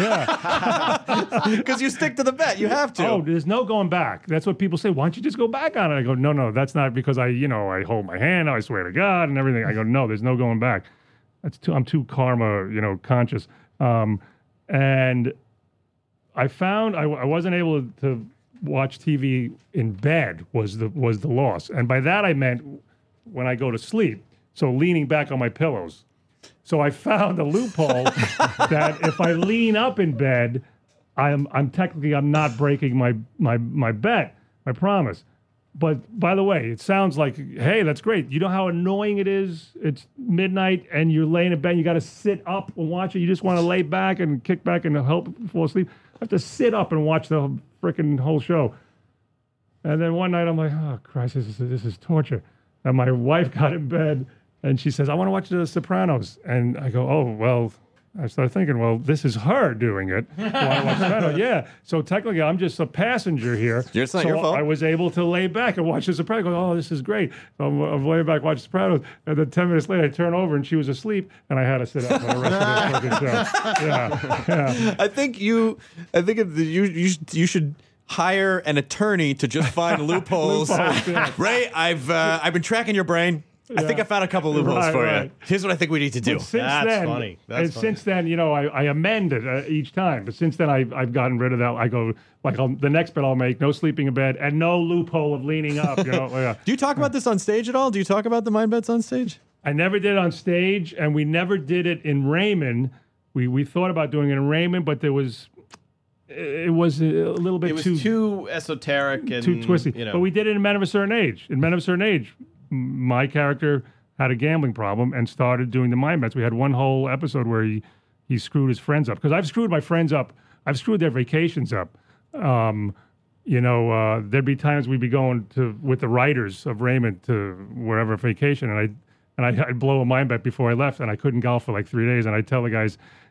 yeah. Because you stick to the bet, you have to. Oh, there's no going back. That's what people say. Why don't you just go back on it? I go, no, no, that's not because I, you know, I hold my hand, I swear to God, and everything. I go, no, there's no going back. That's too. I'm too karma, you know, conscious. Um, and I found I, I wasn't able to watch T V in bed was the was the loss, and by that I meant when I go to sleep. So leaning back on my pillows. So I found a loophole that if I lean up in bed, I'm I'm technically I'm not breaking my my my bet, my promise. But by the way, it sounds like, hey, that's great. You know how annoying it is? It's midnight and you're laying in bed. You got to sit up and watch it. You just want to lay back and kick back and help fall asleep. I have to sit up and watch the freaking whole show. And then one night I'm like, oh, Christ, this is, this is torture. And my wife got in bed and she says, I want to watch The Sopranos. And I go, oh, well, I started thinking, well, this is her doing it. Want to watch Sopranos? Yeah. So technically, I'm just a passenger here. It's not so your fault. I was able to lay back and watch The Sopranos. I go, oh, this is great. So I'm, I'm laying back, watching Sopranos. And then ten minutes later, I turn over and she was asleep. And I had to sit up for the rest of the fucking show. Yeah. Yeah. I think you, I think it- you, you, should- you should hire an attorney to just find loopholes. Loopholes, yeah. Ray, I've uh, I've been tracking your brain. I think Yeah. I found a couple loopholes Right, for you. right. Here's what I think we need to do. But since That's then, funny. That's and funny. since then, you know, I, I amend it uh, each time. But since then, I've, I've gotten rid of that. I go, like, I'll, the next bet I'll make, no sleeping in bed and no loophole of leaning up. You know, yeah. Do you talk about this on stage at all? Do you talk about the mind bets on stage? I never did it on stage, and we never did it in Raymond. We we thought about doing it in Raymond, but there was, it was a little bit It was too too, esoteric and too twisty. You know, But we did it in Men of a Certain Age. In Men of a Certain Age, m- my character had a gambling problem and started doing the mind bets. We had one whole episode where he, he screwed his friends up. Because I've screwed my friends up. I've screwed their vacations up. Um, you know, uh, there'd be times we'd be going to with the writers of Raymond to wherever vacation, and I and I'd, I'd blow a mind bet before I left, and I couldn't golf for like three days. And I'd tell the guys,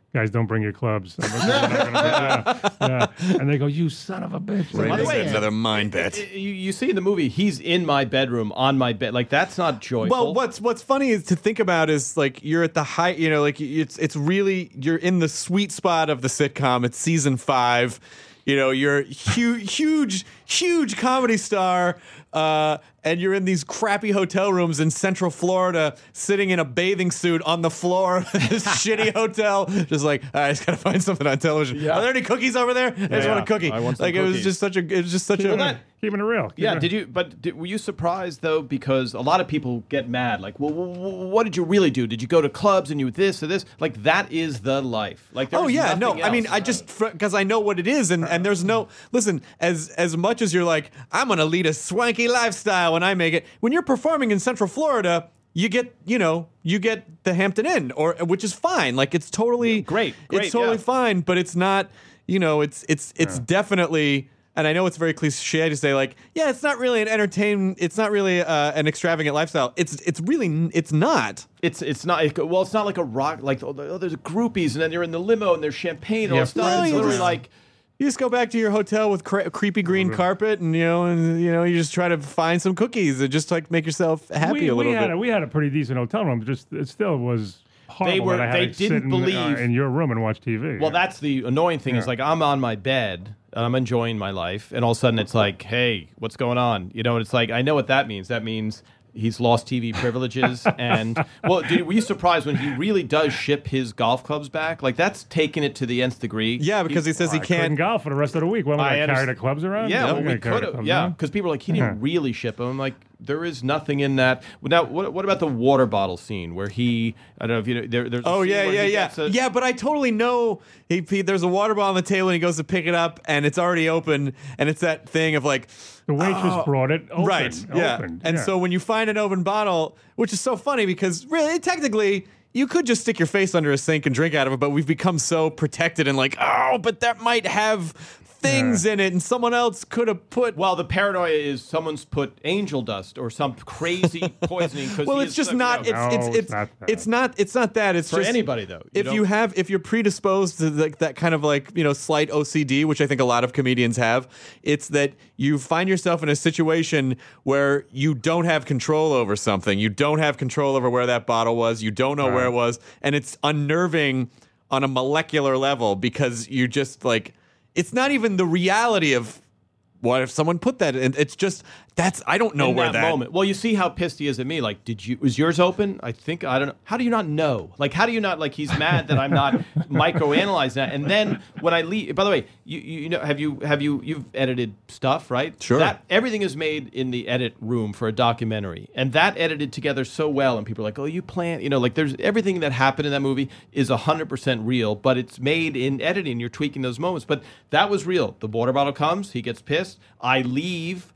guys, don't bring your clubs. I'm like, "We're not gonna bring- yeah, yeah." And they go, you son of a bitch. By the way, another mind bet. You, you see in the movie, he's in my bedroom on my bed. Like that's not joyful. Well, what's what's funny is to think about is like you're at the height, you know, like it's it's really you're in the sweet spot of the sitcom. It's season five. You know, you're huge, huge, huge comedy star, uh, and you're in these crappy hotel rooms in Central Florida, sitting in a bathing suit on the floor of this shitty hotel, just like I just gotta find something on television. Yeah. Are there any cookies over there? I just Yeah. want a cookie. I want some like it was cookies. just such a, it was just such Well, a. that- Keeping it real. Keeping Yeah, it- did you? But did, were you surprised though? Because a lot of people get mad. Like, well, wh- wh- what did you really do? Did you go to clubs and you this or this? Like, that is the life. Like, Oh there's yeah, no. nothing I mean, else. I just because I know what it is, and, and there's no listen. As as much as you're like, I'm gonna lead a swanky lifestyle when I make it. When you're performing in Central Florida, you get you know you get the Hampton Inn, or which is fine. Like it's totally Great, great, It's totally yeah. fine, but it's not. You know, it's it's it's definitely. And I know it's very cliche to say, like, yeah, it's not really an entertain. It's not really uh, an extravagant lifestyle. It's it's really it's not. It's it's not it- well. It's not like a rock. Like oh, there's groupies, and then they're in the limo, and there's champagne and all Yeah, that stuff. no, It's you literally just- like You just go back to your hotel with cre- creepy green carpet, and you know, and you know, you just try to find some cookies and just like make yourself happy we, a little we had bit. A, we had a pretty decent hotel room. Just it still was horrible. were- that I had they to sit didn't in, believe- uh, in your room and watch T V. Well, that's the annoying thing is like I'm on my bed and I'm enjoying my life, and all of a sudden it's like, hey, what's going on? You know, and it's like I know what that means. That means he's lost T V privileges, and well, dude, were you surprised when he really does ship his golf clubs back? Like that's taking it to the nth degree. yeah, because he says he I couldn't can't. golf for the rest of the week. What am I, I going to carry understand. the clubs around? Yeah, I'm well, not we gonna carry the could have. clubs Yeah, around. because people are like, he didn't Yeah. really ship them. I'm like, there is nothing in that. Now, what, what about the water bottle scene where he? I don't know if you know. There, there's. A Oh scene yeah, where yeah, he yeah, gets a- yeah. But I totally know. He, he, there's a water bottle on the table, and he goes to pick it up, and it's already open, and it's that thing of like. The waitress oh, brought it open. Right. Yeah. opened, And yeah. so when you find an open bottle, which is so funny because really, technically, you could just stick your face under a sink and drink out of it, but we've become so protected and like, oh, but that might have things in it, and someone else could have put. Well, the paranoia is someone's put angel dust or some crazy poisoning. Cause Well, he it's is just so- not. you know, It's No, it's it's it's not that. it's not. It's not that. It's for just anybody though. if don't- you have if you're predisposed to like that kind of like you know slight O C D, which I think a lot of comedians have, it's that you find yourself in a situation where you don't have control over something. You don't have control over where that bottle was. You don't know where it was, and it's unnerving on a molecular level because you just like it's not even the reality of what if someone put that in. It's just that's I don't know in where that, that moment. Well, you see how pissed he is at me. Like, did you? Was yours open? I think I don't know. How do you not know? Like, how do you not? Like, he's mad that I'm not microanalyzing that. And then when I leave, by the way, you you know, have you have you you've edited stuff, right? Sure. That everything is made in the edit room for a documentary, and that edited together so well. And people are like, oh, you plan, you know, like there's everything that happened in that movie is a hundred percent real, but it's made in editing. You're tweaking those moments, but that was real. The water bottle comes, he gets pissed. I leave.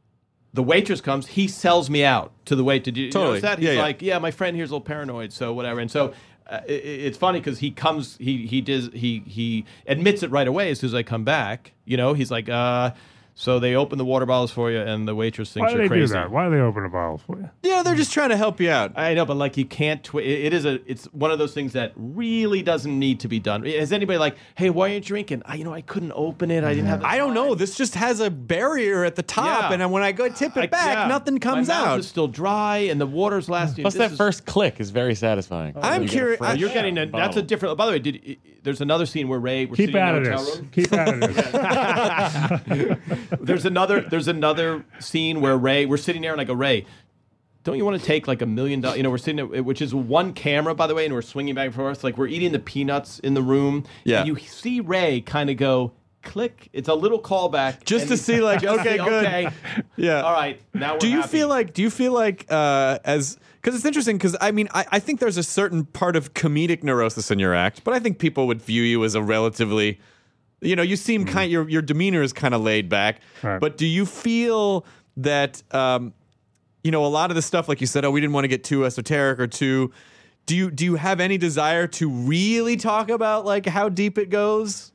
The waitress comes. He sells me out to the wait. Did you, Totally. you notice that? He's Yeah, yeah. like, yeah, my friend here's a little paranoid, so whatever. And so uh, it, it's funny because he comes, he he does, he he admits it right away as soon as I come back. You know, he's like, uh, so they open the water bottles for you, and the waitress thinks Why do you're they crazy. do that? Why do they open a bottle for you? Yeah, they're just trying to help you out. I know, but like you can't. Twi- it, it is a. It's one of those things that really doesn't need to be done. Is anybody like, hey, why are you drinking? I, you know, I couldn't open it. I didn't have. The I don't know. time." This just has a barrier at the top, Yeah. and then when I go tip it I- back, yeah. nothing comes My mouth out. is still dry, and the water's lasting. Plus, This that is- first click is very satisfying. I'm You get a curious- fresh I- You're getting a, bottle. that's a different. By the way, did there's another scene where Ray we're Keep sitting out in of a hotel this. room. Keep out of this. There's another there's another scene where Ray we're sitting there and I go, Ray, don't you want to take like a million dollars? You know, we're sitting there, which is one camera, by the way, and we're swinging back and forth. Like we're eating the peanuts in the room. Yeah. And you see Ray kind of go click. It's a little callback, Just and to you- see, like, just okay, see, good. okay, Yeah. all right. Now we're do you happy. feel like? Do you feel like uh, as because it's interesting because I mean I, I think there's a certain part of comedic neurosis in your act, but I think people would view you as a relatively, you know, you seem kind your your demeanor is kind of laid back. Right. But do you feel that um, you know a lot of the stuff like you said, oh, we didn't want to get too esoteric or too. Do you do you have any desire to really talk about like how deep it goes?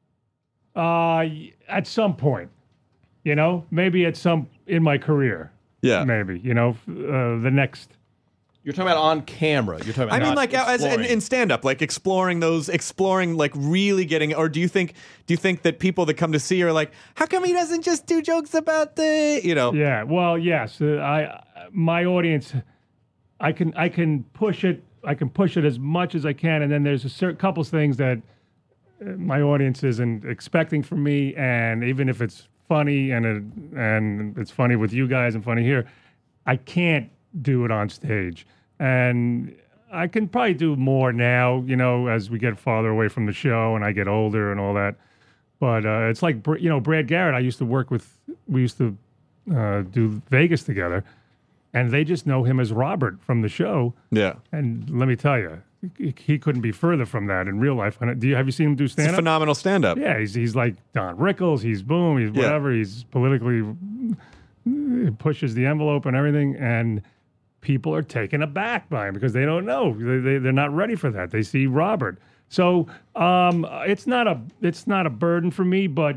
Uh, at some point, you know, maybe at some in my career, Yeah. maybe, you know, uh, the next You're talking about on camera. You're talking about I mean, not like as in, exploring. in stand-up, like exploring those, exploring, like really getting. Or do you think, do you think that people that come to see are like, how come he doesn't just do jokes about the, you know? Yeah. Well, yes. Uh, I my audience, I can I can push it. I can push it as much as I can, and then there's a certain couple of things that uh, my audience isn't expecting from me, and even if it's funny and it, and it's funny with you guys and funny here, I can't do it on stage. And I can probably do more now, you know, as we get farther away from the show and I get older and all that. But uh, it's like, you know, Brad Garrett, I used to work with, we used to uh, do Vegas together, and they just know him as Robert from the show. Yeah. And let me tell you, he, he couldn't be further from that in real life. Do you, have you seen him do It's stand-up? a phenomenal stand-up. Yeah, he's, he's like Don Rickles, he's boom, he's Yeah. whatever, he's politically, pushes the envelope and everything, and people are taken aback by him because they don't know. They, they, they're not ready for that. They see Robert. So um, it's not a it's not a burden for me, but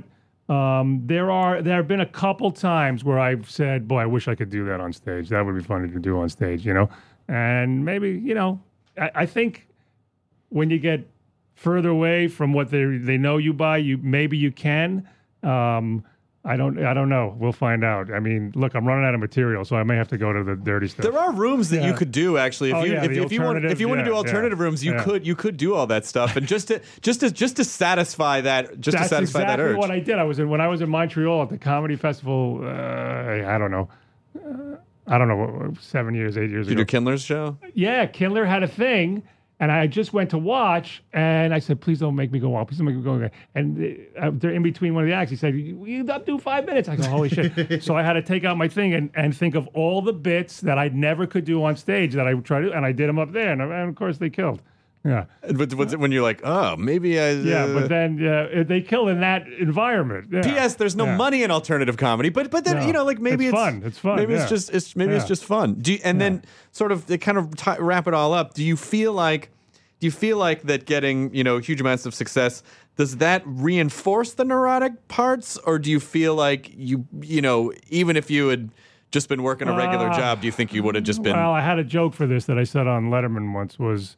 um, there are there have been a couple times where I've said, "Boy, I wish I could do that on stage. That would be funny to do on stage," you know. And maybe you know, I, I think when you get further away from what they they know you by, you maybe you can. Um, I don't. I don't know. We'll find out. I mean, look, I'm running out of material, so I may have to go to the dirty stuff. There are rooms that Yeah. you could do actually. If Oh, you yeah, if, the if you want if you want to do alternative, alternative yeah, rooms, you yeah. could you could do all that stuff, and just to just to just to satisfy that just That's to satisfy exactly that urge. what I did. I was in when I was in Montreal at the comedy festival. Uh, I don't know. Uh, I don't know. Seven years, eight years Did you ago. do Kindler's show? Yeah, Kindler had a thing, and I just went to watch, and I said, "Please don't make me go on. Please don't make me go on." And uh, they're in between one of the acts. He said, "You you do five minutes." I go, "Holy shit!" So I had to take out my thing and, and think of all the bits that I never could do on stage that I would try to, and I did them up there, and, and of course they killed. Yeah, But what's it when you're like, oh, maybe I. yeah, uh, but then yeah, they kill in that environment. Yeah. P S. There's no Yeah. money in alternative comedy, but but then No. you know, like maybe It's it's, fun. It's fun, Maybe yeah. it's just it's maybe it's Yeah. just fun. Do you, and then sort of to kind of t- wrap it all up. Do you feel like do you feel like that getting you know huge amounts of success, does that reinforce the neurotic parts, or do you feel like you you know even if you had just been working a regular Uh, job, do you think you would have just been? Well, I had a joke for this that I said on Letterman once was,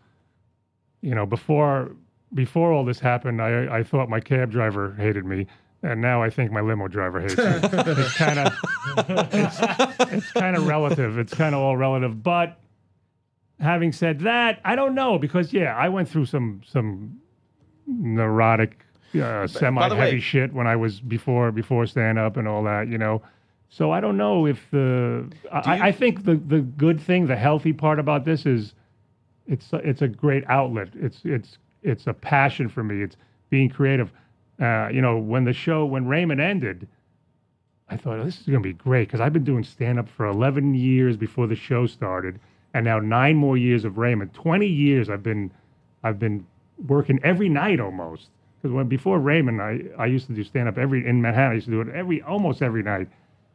you know, before before all this happened, I I thought my cab driver hated me, and now I think my limo driver hates me. It's kind of it's, it's kind of relative. It's kind of all relative. But having said that, I don't know because yeah, I went through some some neurotic, uh, semi-heavy way- shit when I was before before stand up and all that, you know. So I don't know if the I, I think the the good thing, the healthy part about this is it's it's a great outlet. It's it's it's a passion for me. It's being creative. Uh, you know, when the show when Raymond ended, I thought oh, this is going to be great because I've been doing stand up for eleven years before the show started, and now nine more years of Raymond. twenty years I've been I've been working every night almost. Because when before Raymond, I, I used to do stand up every in Manhattan. I used to do it every almost every night.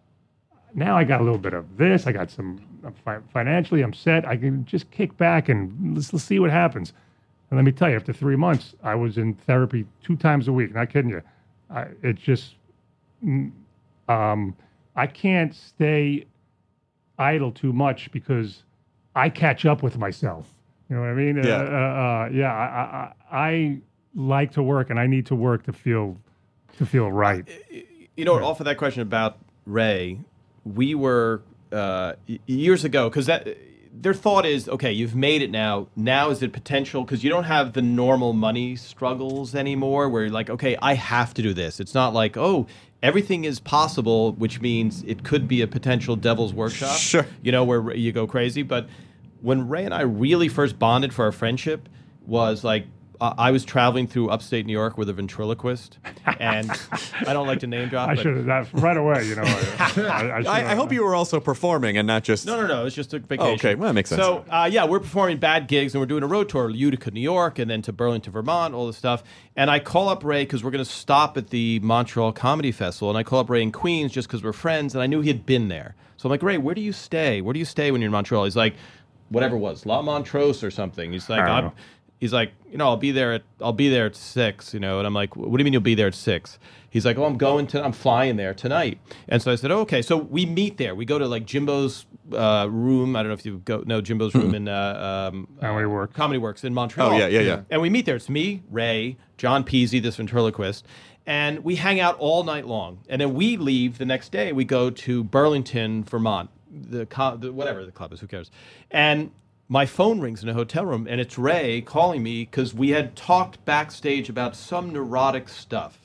Now I got a little bit of this. I got some I'm fi- financially. I'm set. I can just kick back and let's, let's see what happens. And let me tell you, after three months, I was in therapy two times a week. Not kidding you. I, it just mm, um, I can't stay idle too much because I catch up with myself. You know what I mean? Yeah. Uh, uh, uh, yeah. I, I, I like to work, and I need to work to feel to feel right. You know, off of that question about Ray, we were uh, y- years ago because that their thought is okay. You've made it now. Now is it potential because you don't have the normal money struggles anymore. Where you're like, okay, I have to do this. It's not like oh, everything is possible, which means it could be a potential devil's workshop. Sure. You know where you go crazy. But when Ray and I really first bonded for our friendship was like. Uh, I was traveling through upstate New York with a ventriloquist, and I don't like to name drop. I but- should have that right away. You know, I, I, I, I, I hope you were also performing and not just. No, no, no. It's just a vacation. Oh, okay. Well, that makes sense. So, uh, yeah, we're performing bad gigs, and we're doing a road tour, Utica, New York, and then to Burlington, Vermont, all this stuff. And I call up Ray because we're going to stop at the Montreal Comedy Festival, and I call up Ray in Queens just because we're friends, and I knew he had been there. So I'm like, Ray, where do you stay? Where do you stay when you're in Montreal? He's like, whatever it was, La Montrose or something. He's like, I don't I'm, know. he's like, you know, I'll be there at I'll be there at six, you know. And I'm like, what do you mean you'll be there at six? He's like, oh, I'm going to I'm flying there tonight. And so I said, oh, okay. So we meet there. We go to like Jimbo's uh, room. I don't know if you go know Jimbo's room in uh, um, Comedy uh, Works. Comedy Works in Montreal. Oh, yeah, yeah, yeah. And we meet there. It's me, Ray, John Peasy, this ventriloquist, and we hang out all night long. And then we leave the next day. We go to Burlington, Vermont, the, co- the whatever the club is. Who cares? And my phone rings in a hotel room, and it's Ray calling me because we had talked backstage about some neurotic stuff.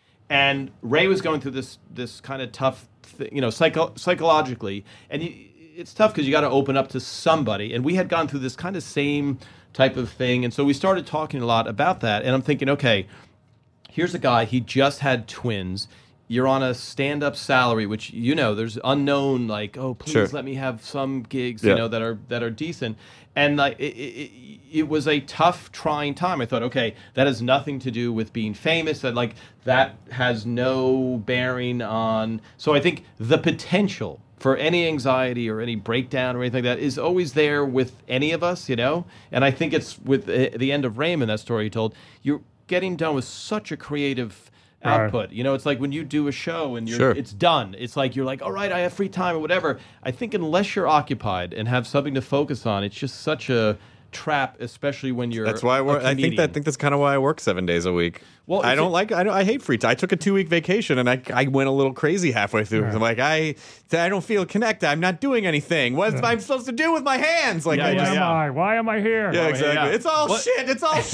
And Ray was going through this this kind of tough, th- you know, psycho- psychologically. And he, it's tough because you got to open up to somebody. And we had gone through this kind of same type of thing. And so we started talking a lot about that. And I'm thinking, okay, here's a guy, he just had twins. You're on a stand-up salary, which, you know, there's unknown, like, oh, please Sure. let me have some gigs, Yeah. you know, that are that are decent. And like, it, it, it was a tough, trying time. I thought, okay, that has nothing to do with being famous. That like that has no bearing on. So I think the potential for any anxiety or any breakdown or anything like that is always there with any of us, you know. And I think it's with uh, the end of Raymond, that story you told. You're getting done with such a creative output. You know, it's like when you do a show and you're, Sure. it's done. It's like you're like, all right, I have free time or whatever. I think unless you're occupied and have something to focus on, it's just such a trap, especially when you're. That's why I a work. I think comedian. that. I think that's kind of why I work seven days a week. Well, I it's don't a- like. I, don't, I hate free time. I took a two week vacation and I I went a little crazy halfway through. I'm like I I don't feel connected. I'm not doing anything. What am I supposed to do with my hands? Like Yeah, I yeah, Why just. am I? Why am I here? Yeah, exactly. yeah. It's all What- shit. It's all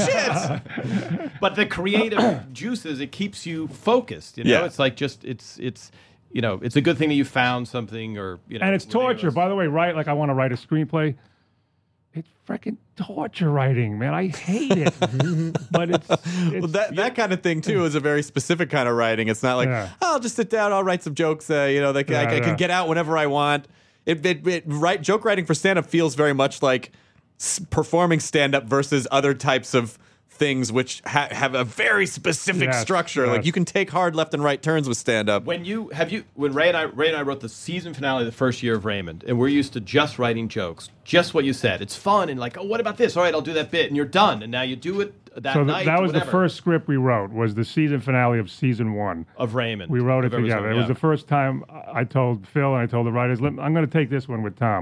shit. But the creative juices, it keeps you focused. You know, Yeah. it's like just it's it's you know, it's a good thing that you found something or you know. And it's with any of torture. us. By the way, right? Like I want to write a screenplay. It's freaking torture writing, man. I hate it. but it's, it's Well, that that kind of thing too is a very specific kind of writing. It's not like Yeah. oh, I'll just sit down, I'll write some jokes. Uh, you know, that I, Yeah, I yeah. can get out whenever I want. It, it, it write joke writing for stand up feels very much like s- performing stand up versus other types of things which ha- have a very specific Yes, structure. yes. Like you can take hard left and right turns with stand up. When you have you when Ray and I Ray and I wrote the season finale of the first year of Raymond, and we're used to just writing jokes, just what you said. It's fun and like, oh, what about this? All right, I'll do that bit, and you're done. And now you do it that so th- night. that was whatever, the first script we wrote. Was the season finale of season one. of Raymond. We wrote it Of every together. song, It was yeah. the first time I told Phil and I told the writers, "Let- I'm going to take this one with Tom.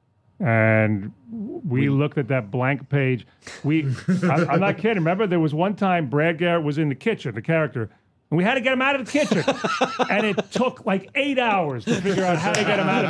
And we, looked at that blank page. We, I, I'm not kidding. Remember, there was one time Brad Garrett was in the kitchen, the character, and we had to get him out of the kitchen. And it took like eight hours to figure out how to get him out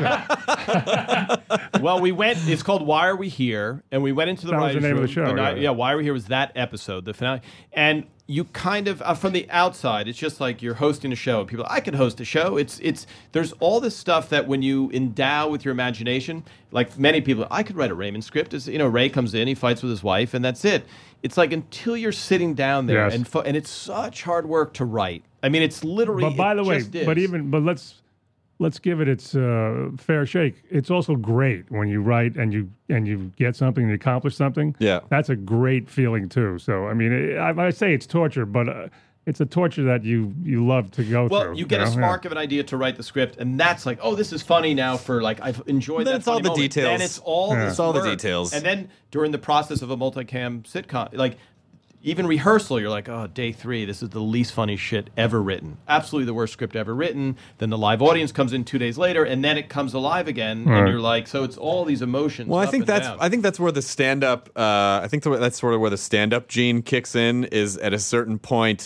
of the kitchen. Well, we went. It's called "Why Are We Here?" and we went into the That was the writers' name of room. the show, night- yeah. yeah, "Why Are We Here?" was that episode, the finale, and you kind of uh, from the outside, it's just like you're hosting a show. People, I could host a show. It's it's there's all this stuff that when you endow with your imagination, like many people, I could write a Raymond script. Is you know, Ray comes in, he fights with his wife, and that's it. It's like until you're sitting down there Yes. and fo- and it's such hard work to write. I mean, it's literally. But by it the way, just is. but even but let's let's give it its uh, fair shake. It's also great when you write and you and you get something and you accomplish something. Yeah. That's a great feeling too. So I mean, I, I say it's torture, but uh, it's a torture that you you love to go Well, through. you get a know? spark of an idea to write the script, and that's like, oh, this is funny now. For like, I've enjoyed Then that. it's all funny the moment. details. Then it's all Yeah. this It's all the work. details. And then during the process of a multicam sitcom, like even rehearsal, you're like, oh, day three, this is the least funny shit ever written. Absolutely the worst script ever written. Then the live audience comes in two days later, and then it comes alive again, Right. and you're like, so it's all these emotions. Well, I up think and that's down. I think that's where the stand up. Uh, I think that's sort of where the stand up gene kicks in. Is at a certain point.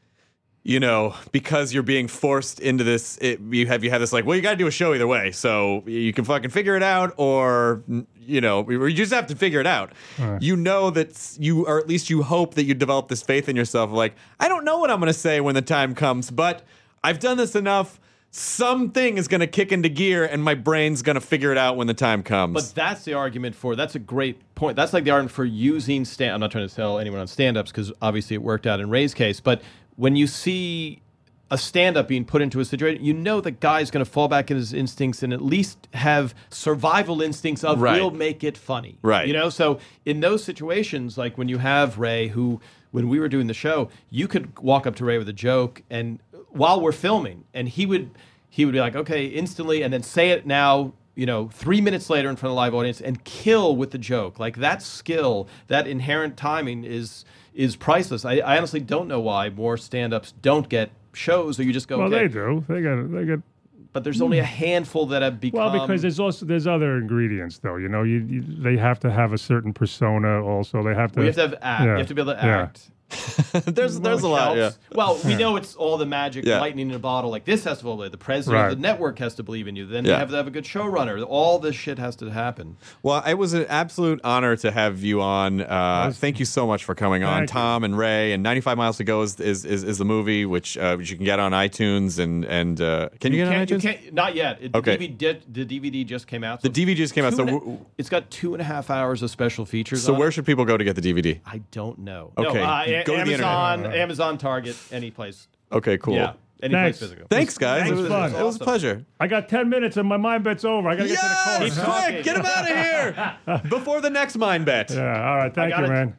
You know, because you're being forced into this, it, you have you have this like, well, you got to do a show either way, so you can fucking figure it out, or you know, or you just have to figure it out. Right. You know that you, or at least you hope that you develop this faith in yourself. Like, I don't know what I'm going to say when the time comes, but I've done this enough. Something is going to kick into gear, and my brain's going to figure it out when the time comes. But that's the argument for, that's a great point. That's like the argument for using stand, I'm not trying to sell anyone on stand-ups because obviously it worked out in Ray's case, but when you see a stand-up being put into a situation, you know the guy's going to fall back in his instincts and at least have survival instincts of Right. we'll make it funny. Right. You know, so in those situations, like when you have Ray who, when we were doing the show, you could walk up to Ray with a joke and while we're filming, and he would he would be like, okay, instantly, and then say it now, you know, three minutes later in front of the live audience and kill with the joke. Like that skill, that inherent timing is is priceless. I, I honestly don't know why more stand-ups don't get shows, or you just go, Well, okay. they do. They got they got but there's only a handful that have become. Well, because there's also there's other ingredients though. You know, you, you they have to have a certain persona. Also, they have to. We have to have act. Yeah. You have to be able to Yeah. act. there's there's a lot. Yeah. Helps. Well, we know it's all the magic, Yeah. lightning in a bottle. Like this has to believe. The president Right. of the network has to believe in you. Then Yeah. you have to have a good showrunner. All this shit has to happen. Well, it was an absolute honor to have you on. Uh, thank you so much for coming on, Thank you. Tom and Ray. And ninety-five Miles to Go is is, is, is the movie, which, uh, which you can get on iTunes. And and uh, can you, get on can't- you iTunes? can't- not yet. It, Okay. The D V D, the D V D just came out. The so D V D just came out. two So and a- w- it's got two and a half hours of special features. so on where it. should people go to get the D V D? I don't know. Okay, No, uh, a- go to the Amazon, internet. Amazon, Target, any place. Okay, cool. Yeah, any Thanks. place physical. Thanks, guys. Thanks, it was, fun. it was a pleasure. I got ten minutes and my mind bet's over. I gotta get to the Yes, course. quick, get him out of here before the next mind bet. Yeah. All right. Thank got you, it. man.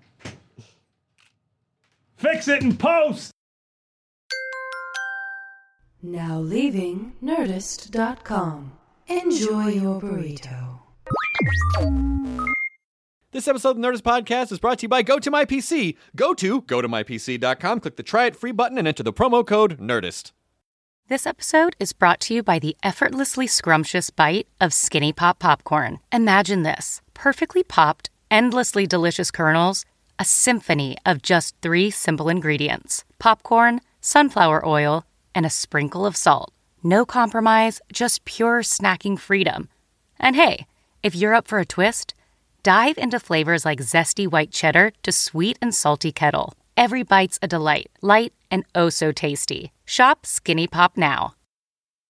Fix it in post. Now leaving Nerdist dot com. Enjoy your burrito. This episode of the Nerdist Podcast is brought to you by GoToMyPC. Go to go to my p c dot com, click the Try It Free button, and enter the promo code NERDIST. This episode is brought to you by the effortlessly scrumptious bite of Skinny Pop Popcorn. Imagine this. Perfectly popped, endlessly delicious kernels, a symphony of just three simple ingredients. Popcorn, sunflower oil, and a sprinkle of salt. No compromise, just pure snacking freedom. And hey, if you're up for a twist, dive into flavors like zesty white cheddar to sweet and salty kettle. Every bite's a delight, light and oh so tasty. Shop Skinny Pop now.